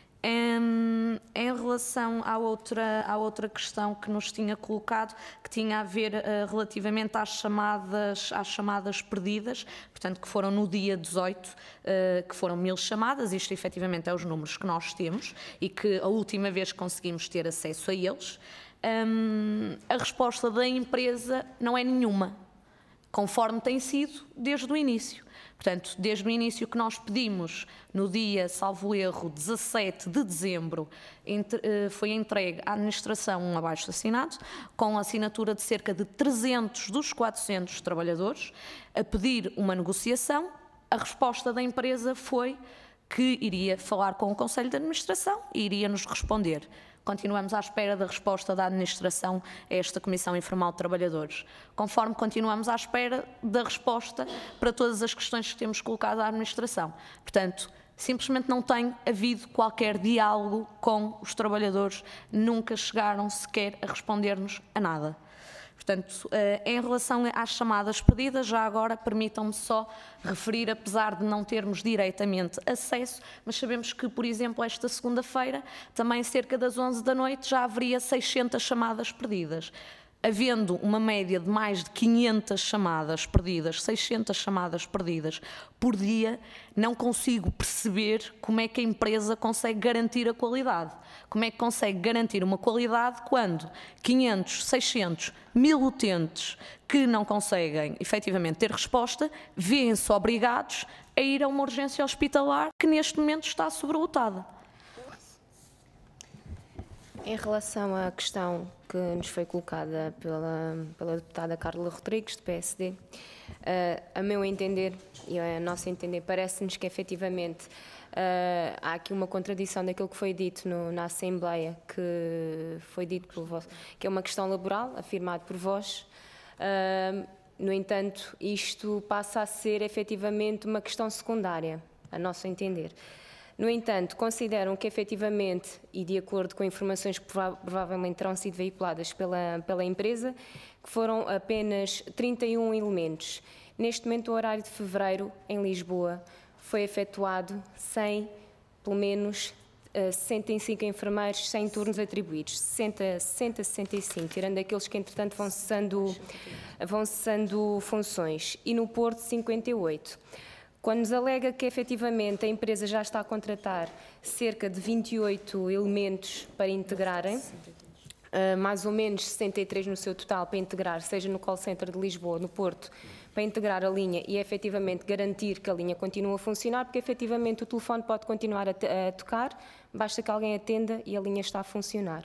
Um, em relação à outra, à outra questão que nos tinha colocado, que tinha a ver uh, relativamente às chamadas, às chamadas perdidas, portanto que foram no dia dezoito, uh, que foram mil chamadas, isto efetivamente é os números que nós temos e que a última vez conseguimos ter acesso a eles, um, a resposta da empresa não é nenhuma, conforme tem sido desde o início. Portanto, desde o início que nós pedimos, no dia, salvo erro, dezassete de dezembro, foi entregue à administração um abaixo-assinado, com a assinatura de cerca de trezentos dos quatrocentos trabalhadores, a pedir uma negociação. A resposta da empresa foi que iria falar com o Conselho de Administração e iria nos responder. Continuamos à espera da resposta da administração a esta Comissão Informal de Trabalhadores, conforme continuamos à espera da resposta para todas as questões que temos colocado à administração. Portanto, simplesmente não tem havido qualquer diálogo com os trabalhadores, nunca chegaram sequer a responder-nos a nada. Portanto, em relação às chamadas pedidas, já agora permitam-me só referir, apesar de não termos diretamente acesso, mas sabemos que, por exemplo, esta segunda-feira, também cerca das onze da noite, já haveria seiscentas chamadas perdidas. Havendo uma média de mais de quinhentas chamadas perdidas, seiscentas chamadas perdidas por dia, não consigo perceber como é que a empresa consegue garantir a qualidade. Como é que consegue garantir uma qualidade quando quinhentos, seiscentos, mil utentes que não conseguem efetivamente ter resposta, vêem-se obrigados a ir a uma urgência hospitalar que neste momento está sobrelotada. Em relação à questão que nos foi colocada pela, pela deputada Carla Rodrigues, do P S D, uh, a meu entender e a nosso entender, parece-nos que efetivamente uh, há aqui uma contradição daquilo que foi dito no, na Assembleia, que foi dito por vós, que é uma questão laboral, afirmado por vós. Uh, no entanto, isto passa a ser efetivamente uma questão secundária, a nosso entender. No entanto, consideram que efetivamente, e de acordo com informações que prova provavelmente terão sido veiculadas pela, pela empresa, que foram apenas trinta e um elementos. Neste momento, o horário de fevereiro, em Lisboa, foi efetuado sem, pelo menos, sessenta e cinco enfermeiros sem turnos atribuídos, sessenta, sessenta, sessenta e cinco, tirando aqueles que, entretanto, vão cessando, vão cessando funções. E no Porto, cinquenta e oito. Quando nos alega que, efetivamente, a empresa já está a contratar cerca de vinte e oito elementos para integrarem, uh, mais ou menos sessenta e três no seu total para integrar, seja no call center de Lisboa, no Porto, para integrar a linha e, efetivamente, garantir que a linha continue a funcionar, porque, efetivamente, o telefone pode continuar a, a tocar, basta que alguém atenda e a linha está a funcionar.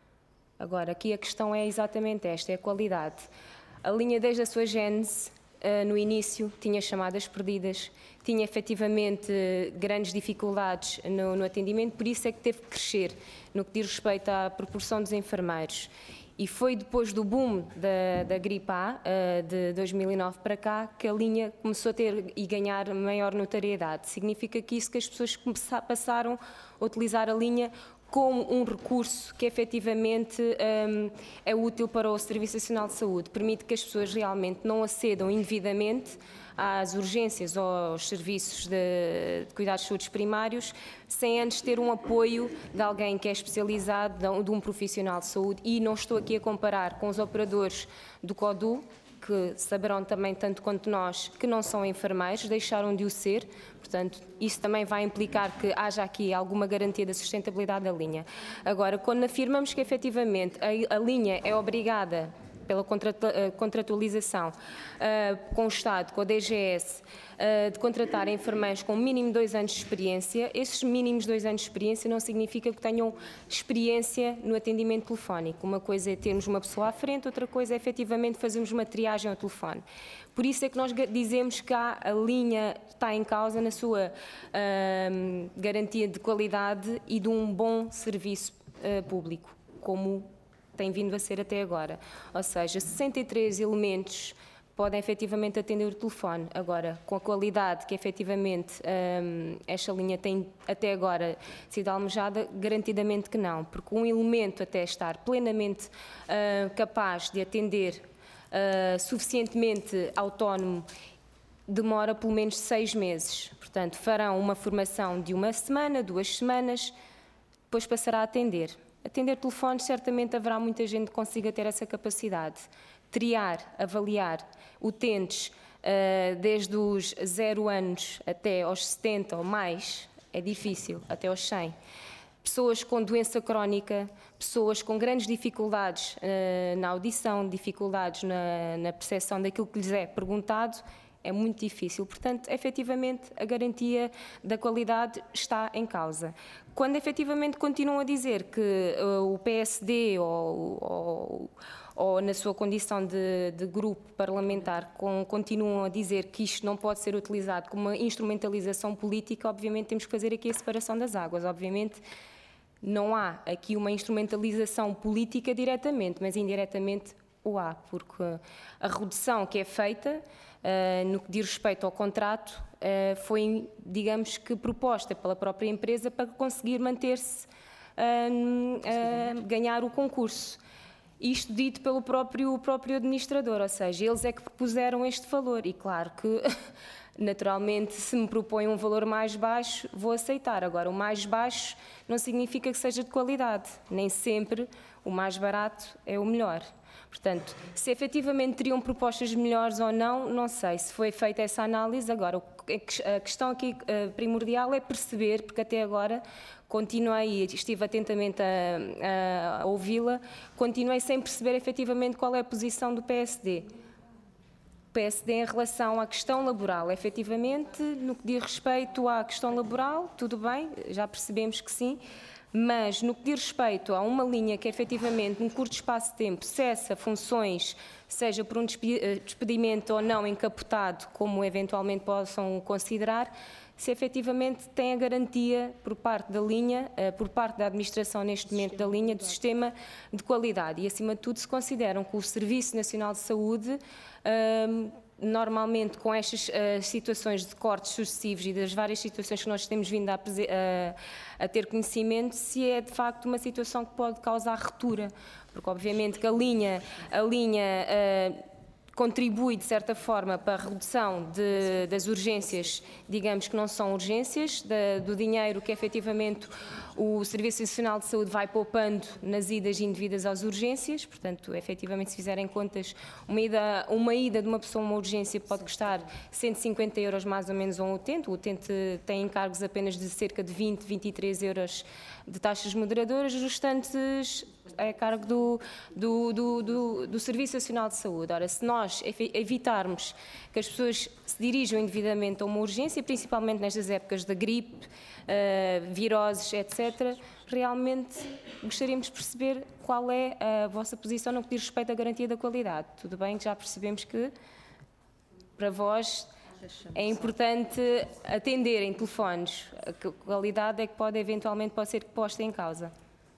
Agora, aqui a questão é exatamente esta, é a qualidade. A linha, desde a sua gênese, no início, tinha chamadas perdidas, tinha efetivamente grandes dificuldades no, no atendimento, por isso é que teve que crescer no que diz respeito à proporção dos enfermeiros. E foi depois do boom da, da gripe A, de dois mil e nove para cá, que a linha começou a ter e ganhar maior notoriedade. Significa que isso que as pessoas passaram a utilizar a linha como um recurso que efetivamente um, é útil para o Serviço Nacional de Saúde, permite que as pessoas realmente não acedam indevidamente às urgências ou aos serviços de, de cuidados de saúde primários, sem antes ter um apoio de alguém que é especializado, de um, de um profissional de saúde, e não estou aqui a comparar com os operadores do CODU, que saberão também, tanto quanto nós, que não são enfermeiros, deixaram de o ser. Portanto, isso também vai implicar que haja aqui alguma garantia da sustentabilidade da linha. Agora, quando afirmamos que efetivamente a, a linha é obrigada pela contratualização uh, com o Estado, com a D G S, uh, de contratar enfermeiros com mínimo dois anos de experiência. Esses mínimos dois anos de experiência não significa que tenham experiência no atendimento telefónico. Uma coisa é termos uma pessoa à frente, outra coisa é efetivamente fazermos uma triagem ao telefone. Por isso é que nós dizemos que há, a linha está em causa na sua uh, garantia de qualidade e de um bom serviço uh, público, como tem vindo a ser até agora. Ou seja, sessenta e três elementos podem efetivamente atender o telefone. Agora, com a qualidade que efetivamente um, esta linha tem até agora sido almejada, garantidamente que não, porque um elemento até estar plenamente uh, capaz de atender uh, suficientemente autónomo demora pelo menos seis meses. Portanto, farão uma formação de uma semana, duas semanas, depois passará a atender. Atender telefones, certamente haverá muita gente que consiga ter essa capacidade. Triar, avaliar utentes uh, desde os zero anos até aos setenta ou mais, é difícil, até aos cem. Pessoas com doença crónica, pessoas com grandes dificuldades uh, na audição, dificuldades na, na percepção daquilo que lhes é perguntado, é muito difícil. Portanto, efetivamente, a garantia da qualidade está em causa. Quando efetivamente continuam a dizer que uh, o P S D ou, ou, ou na sua condição de, de grupo parlamentar com, continuam a dizer que isto não pode ser utilizado como uma instrumentalização política, obviamente temos que fazer aqui a separação das águas. Obviamente não há aqui uma instrumentalização política diretamente, mas indiretamente o há, porque a redução que é feita Uh, no que diz respeito ao contrato, uh, foi, digamos que, proposta pela própria empresa para conseguir manter-se, uh, uh, ganhar o concurso. Isto dito pelo próprio, próprio administrador, ou seja, eles é que propuseram este valor e claro que, naturalmente, se me propõem um valor mais baixo, vou aceitar. Agora, o mais baixo não significa que seja de qualidade, nem sempre o mais barato é o melhor. Portanto, se efetivamente teriam propostas melhores ou não, não sei se foi feita essa análise. Agora, a questão aqui primordial é perceber, porque até agora continuei, e estive atentamente a, a ouvi-la, continuei sem perceber efetivamente qual é a posição do P S D. O P S D em relação à questão laboral, efetivamente, no que diz respeito à questão laboral, tudo bem, já percebemos que sim. Mas, no que diz respeito a uma linha que, efetivamente, num curto espaço de tempo, cessa funções, seja por um despedimento ou não encapotado, como eventualmente possam considerar, se efetivamente tem a garantia por parte da linha, por parte da administração neste momento da linha, do sistema de qualidade. E, acima de tudo, se consideram que o Serviço Nacional de Saúde, hum, normalmente com estas uh, situações de cortes sucessivos e das várias situações que nós temos vindo a, a, a ter conhecimento, se é de facto uma situação que pode causar ruptura, porque obviamente que a linha, a linha uh, contribui de certa forma para a redução de, das urgências, digamos que não são urgências, da, do dinheiro que efetivamente o Serviço Nacional de Saúde vai poupando nas idas indevidas às urgências. Portanto, efetivamente, se fizerem contas, uma ida, uma ida de uma pessoa a uma urgência pode custar cento e cinquenta euros mais ou menos a um utente. O utente tem encargos apenas de cerca de vinte, vinte e três euros de taxas moderadoras, os restantes é a cargo do, do, do, do, do Serviço Nacional de Saúde. Ora, se nós evitarmos que as pessoas se dirijam indevidamente a uma urgência, principalmente nestas épocas da gripe, uh, viroses, etcétera, realmente gostaríamos de perceber qual é a vossa posição no que diz respeito à garantia da qualidade. Tudo bem que já percebemos que, para vós, é importante atenderem telefones. A qualidade é que pode, eventualmente, pode ser posta em causa.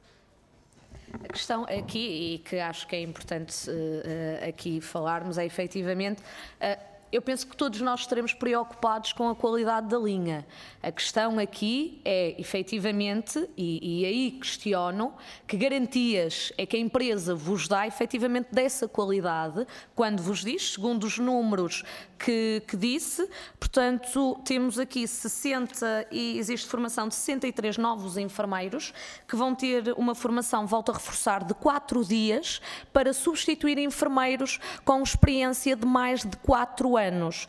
A questão aqui, e que acho que é importante uh, aqui falarmos, é efetivamente, uh, eu penso que todos nós estaremos preocupados com a qualidade da linha. A questão aqui é, efetivamente, e, e aí questiono, que garantias é que a empresa vos dá, efetivamente, dessa qualidade, quando vos diz, segundo os números que, que disse, portanto, temos aqui sessenta, e existe formação de sessenta e três novos enfermeiros, que vão ter uma formação, volto a reforçar, de quatro dias, para substituir enfermeiros com experiência de mais de quatro anos.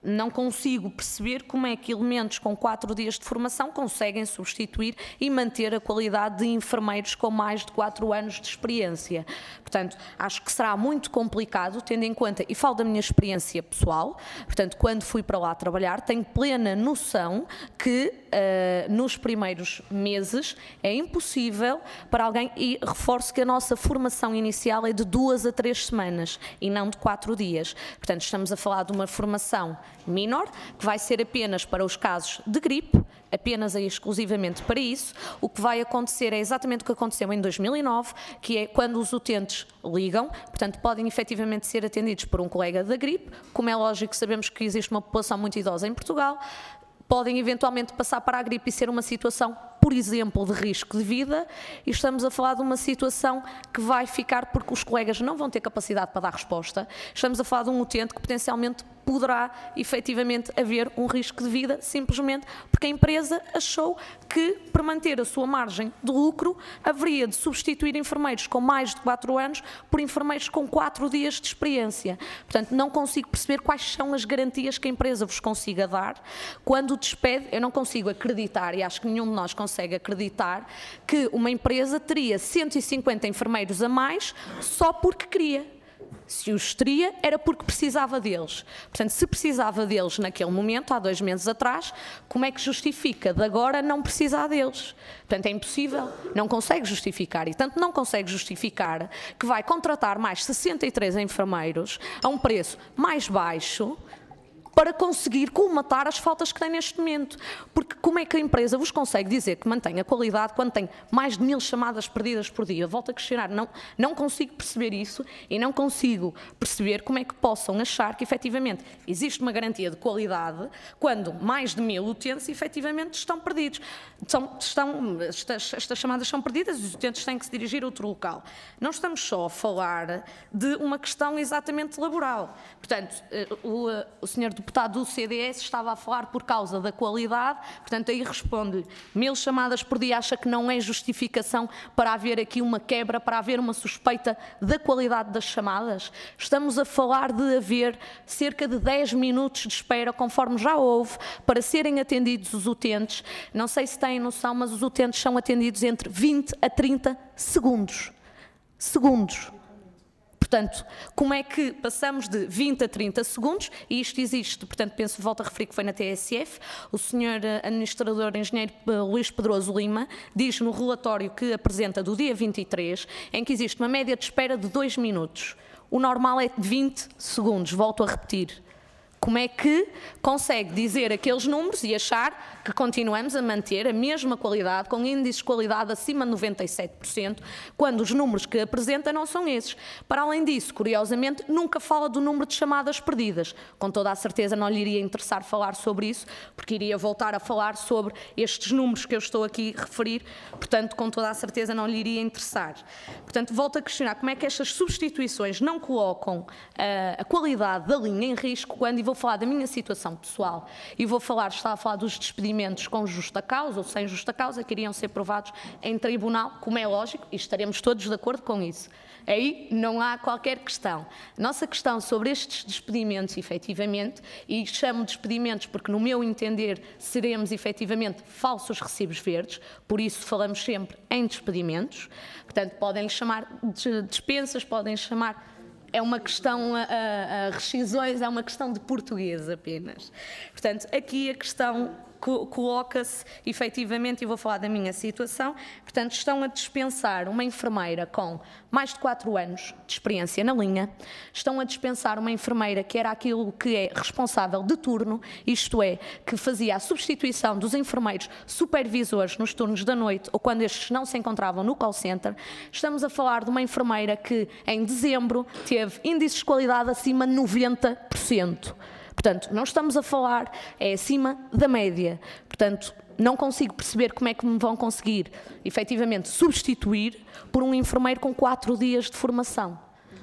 não consigo perceber como é que elementos com quatro dias de formação conseguem substituir e manter a qualidade de enfermeiros com mais de quatro anos de experiência. Portanto, acho que será muito complicado, tendo em conta, e falo da minha experiência pessoal, portanto, quando fui para lá trabalhar, tenho plena noção que uh, nos primeiros meses é impossível para alguém, e reforço que a nossa formação inicial é de duas a três semanas e não de quatro dias. Portanto, estamos a falar de uma formação menor, que vai ser apenas para os casos de gripe, apenas e exclusivamente para isso. O que vai acontecer é exatamente o que aconteceu em dois mil e nove, que é quando os utentes ligam, portanto podem efetivamente ser atendidos por um colega da gripe, como é lógico, sabemos que existe uma população muito idosa em Portugal, podem eventualmente passar para a gripe e ser uma situação, por exemplo, de risco de vida, e estamos a falar de uma situação que vai ficar porque os colegas não vão ter capacidade para dar resposta. Estamos a falar de um utente que potencialmente poderá efetivamente haver um risco de vida, simplesmente porque a empresa achou que, para manter a sua margem de lucro, haveria de substituir enfermeiros com mais de quatro anos por enfermeiros com quatro dias de experiência. Portanto, não consigo perceber quais são as garantias que a empresa vos consiga dar. Quando despede, eu não consigo acreditar, e acho que nenhum de nós consegue acreditar, que uma empresa teria cento e cinquenta enfermeiros a mais só porque queria. Se os teria, era porque precisava deles. Portanto, se precisava deles naquele momento, há dois meses atrás, como é que justifica de agora não precisar deles? Portanto, é impossível, não consegue justificar. E tanto não consegue justificar que vai contratar mais sessenta e três enfermeiros a um preço mais baixo, para conseguir colmatar as faltas que tem neste momento. Porque como é que a empresa vos consegue dizer que mantém a qualidade quando tem mais de mil chamadas perdidas por dia? Volto a questionar, não, não consigo perceber isso e não consigo perceber como é que possam achar que efetivamente existe uma garantia de qualidade quando mais de mil utentes efetivamente estão perdidos. São, estão, estas, estas chamadas são perdidas e os utentes têm que se dirigir a outro local. Não estamos só a falar de uma questão exatamente laboral. Portanto, o, o senhor deputado do C D S estava a falar por causa da qualidade, portanto aí responde-lhe, mil chamadas por dia acha que não é justificação para haver aqui uma quebra, para haver uma suspeita da qualidade das chamadas? Estamos a falar de haver cerca de dez minutos de espera, conforme já houve, para serem atendidos os utentes. Não sei se têm noção, mas os utentes são atendidos entre vinte a trinta segundos. Segundos. Portanto, como é que passamos de vinte a trinta segundos, e isto existe, portanto, penso, volto a referir que foi na T S F, o senhor administrador, engenheiro Luís Pedroso Lima, diz no relatório que apresenta do dia vinte e três, em que existe uma média de espera de dois minutos. O normal é de vinte segundos, volto a repetir. Como é que consegue dizer aqueles números e achar que continuamos a manter a mesma qualidade, com índices de qualidade acima de noventa e sete por cento, quando os números que apresenta não são esses? Para além disso, curiosamente, nunca fala do número de chamadas perdidas. Com toda a certeza não lhe iria interessar falar sobre isso, porque iria voltar a falar sobre estes números que eu estou aqui a referir, portanto, com toda a certeza não lhe iria interessar. Portanto, volto a questionar como é que estas substituições não colocam uh, a qualidade da linha em risco, quando, e vou falar da minha situação pessoal, e vou falar, estava a falar dos despedimentos com justa causa ou sem justa causa, que iriam ser provados em tribunal, como é lógico, e estaremos todos de acordo com isso. Aí não há qualquer questão. Nossa questão sobre estes despedimentos, efetivamente, e chamo de despedimentos porque, no meu entender, seremos efetivamente falsos recibos verdes, por isso falamos sempre em despedimentos, portanto, podem chamar de dispensas, podem chamar... É uma questão, a, a, a rescisões, é uma questão de português apenas. Portanto, aqui a questão co coloca-se, efetivamente, e vou falar da minha situação, portanto, estão a dispensar uma enfermeira com mais de quatro anos de experiência na linha, estão a dispensar uma enfermeira que era aquilo que é responsável de turno, isto é, que fazia a substituição dos enfermeiros supervisores nos turnos da noite ou quando estes não se encontravam no call center. Estamos a falar de uma enfermeira que, em dezembro, teve índices de qualidade acima de noventa por cento. Portanto, não estamos a falar, é acima da média. Portanto, não consigo perceber como é que me vão conseguir, efetivamente, substituir por um enfermeiro com quatro dias de formação.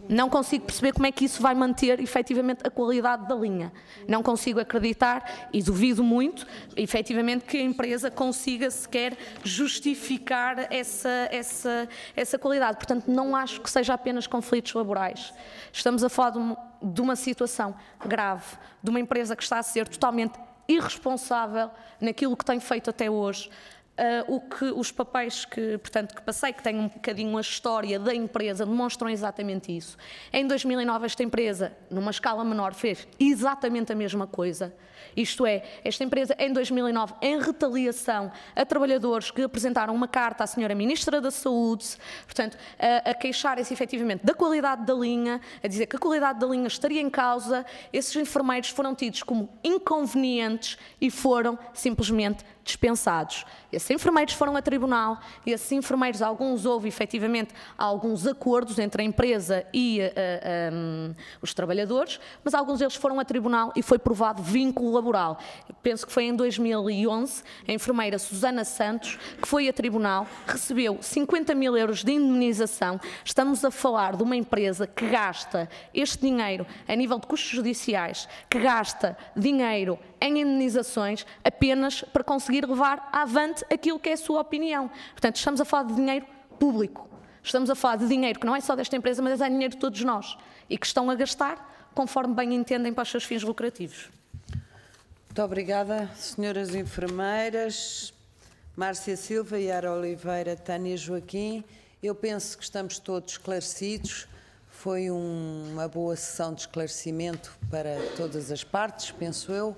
Não consigo perceber como é que isso vai manter efetivamente a qualidade da linha. Não consigo acreditar e duvido muito, efetivamente, que a empresa consiga sequer justificar essa, essa, essa qualidade. Portanto, não acho que seja apenas conflitos laborais. Estamos a falar de uma, de uma situação grave, de uma empresa que está a ser totalmente irresponsável naquilo que tem feito até hoje. Uh, o que os papéis que, portanto, que passei, que têm um bocadinho a história da empresa, demonstram exatamente isso. Em dois mil e nove, esta empresa, numa escala menor, fez exatamente a mesma coisa. Isto é, esta empresa, em dois mil e nove, em retaliação a trabalhadores que apresentaram uma carta à senhora Ministra da Saúde, portanto, a, a queixarem-se efetivamente da qualidade da linha, a dizer que a qualidade da linha estaria em causa, esses enfermeiros foram tidos como inconvenientes e foram simplesmente dispensados. Esses enfermeiros foram a tribunal, e esses enfermeiros, alguns houve efetivamente alguns acordos entre a empresa e uh, um, os trabalhadores, mas alguns deles foram a tribunal e foi provado vínculo laboral. Eu penso que foi em dois mil e onze, a enfermeira Susana Santos, que foi a tribunal, recebeu cinquenta mil euros de indemnização. Estamos a falar de uma empresa que gasta este dinheiro a nível de custos judiciais, que gasta dinheiro em indemnizações apenas para conseguir levar avante aquilo que é a sua opinião. Portanto, estamos a falar de dinheiro público. Estamos a falar de dinheiro que não é só desta empresa, mas é dinheiro de todos nós e que estão a gastar conforme bem entendem para os seus fins lucrativos. Muito obrigada, senhoras enfermeiras. Márcia Silva, Yara Oliveira, Tânia Joaquim. Eu penso que estamos todos esclarecidos. Foi um, uma boa sessão de esclarecimento para todas as partes, penso eu.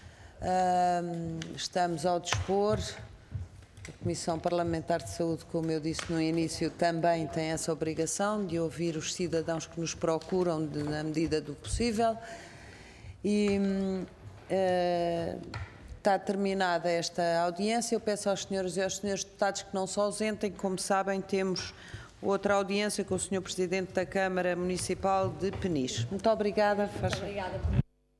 Uh, estamos ao dispor. A Comissão Parlamentar de Saúde, como eu disse no início, também tem essa obrigação de ouvir os cidadãos que nos procuram de, na medida do possível. E uh, está terminada esta audiência. Eu peço aos senhores e aos senhores deputados que não se ausentem. Como sabem, temos outra audiência com o senhor Presidente da Câmara Municipal de Peniche. Muito obrigada. Muito obrigada.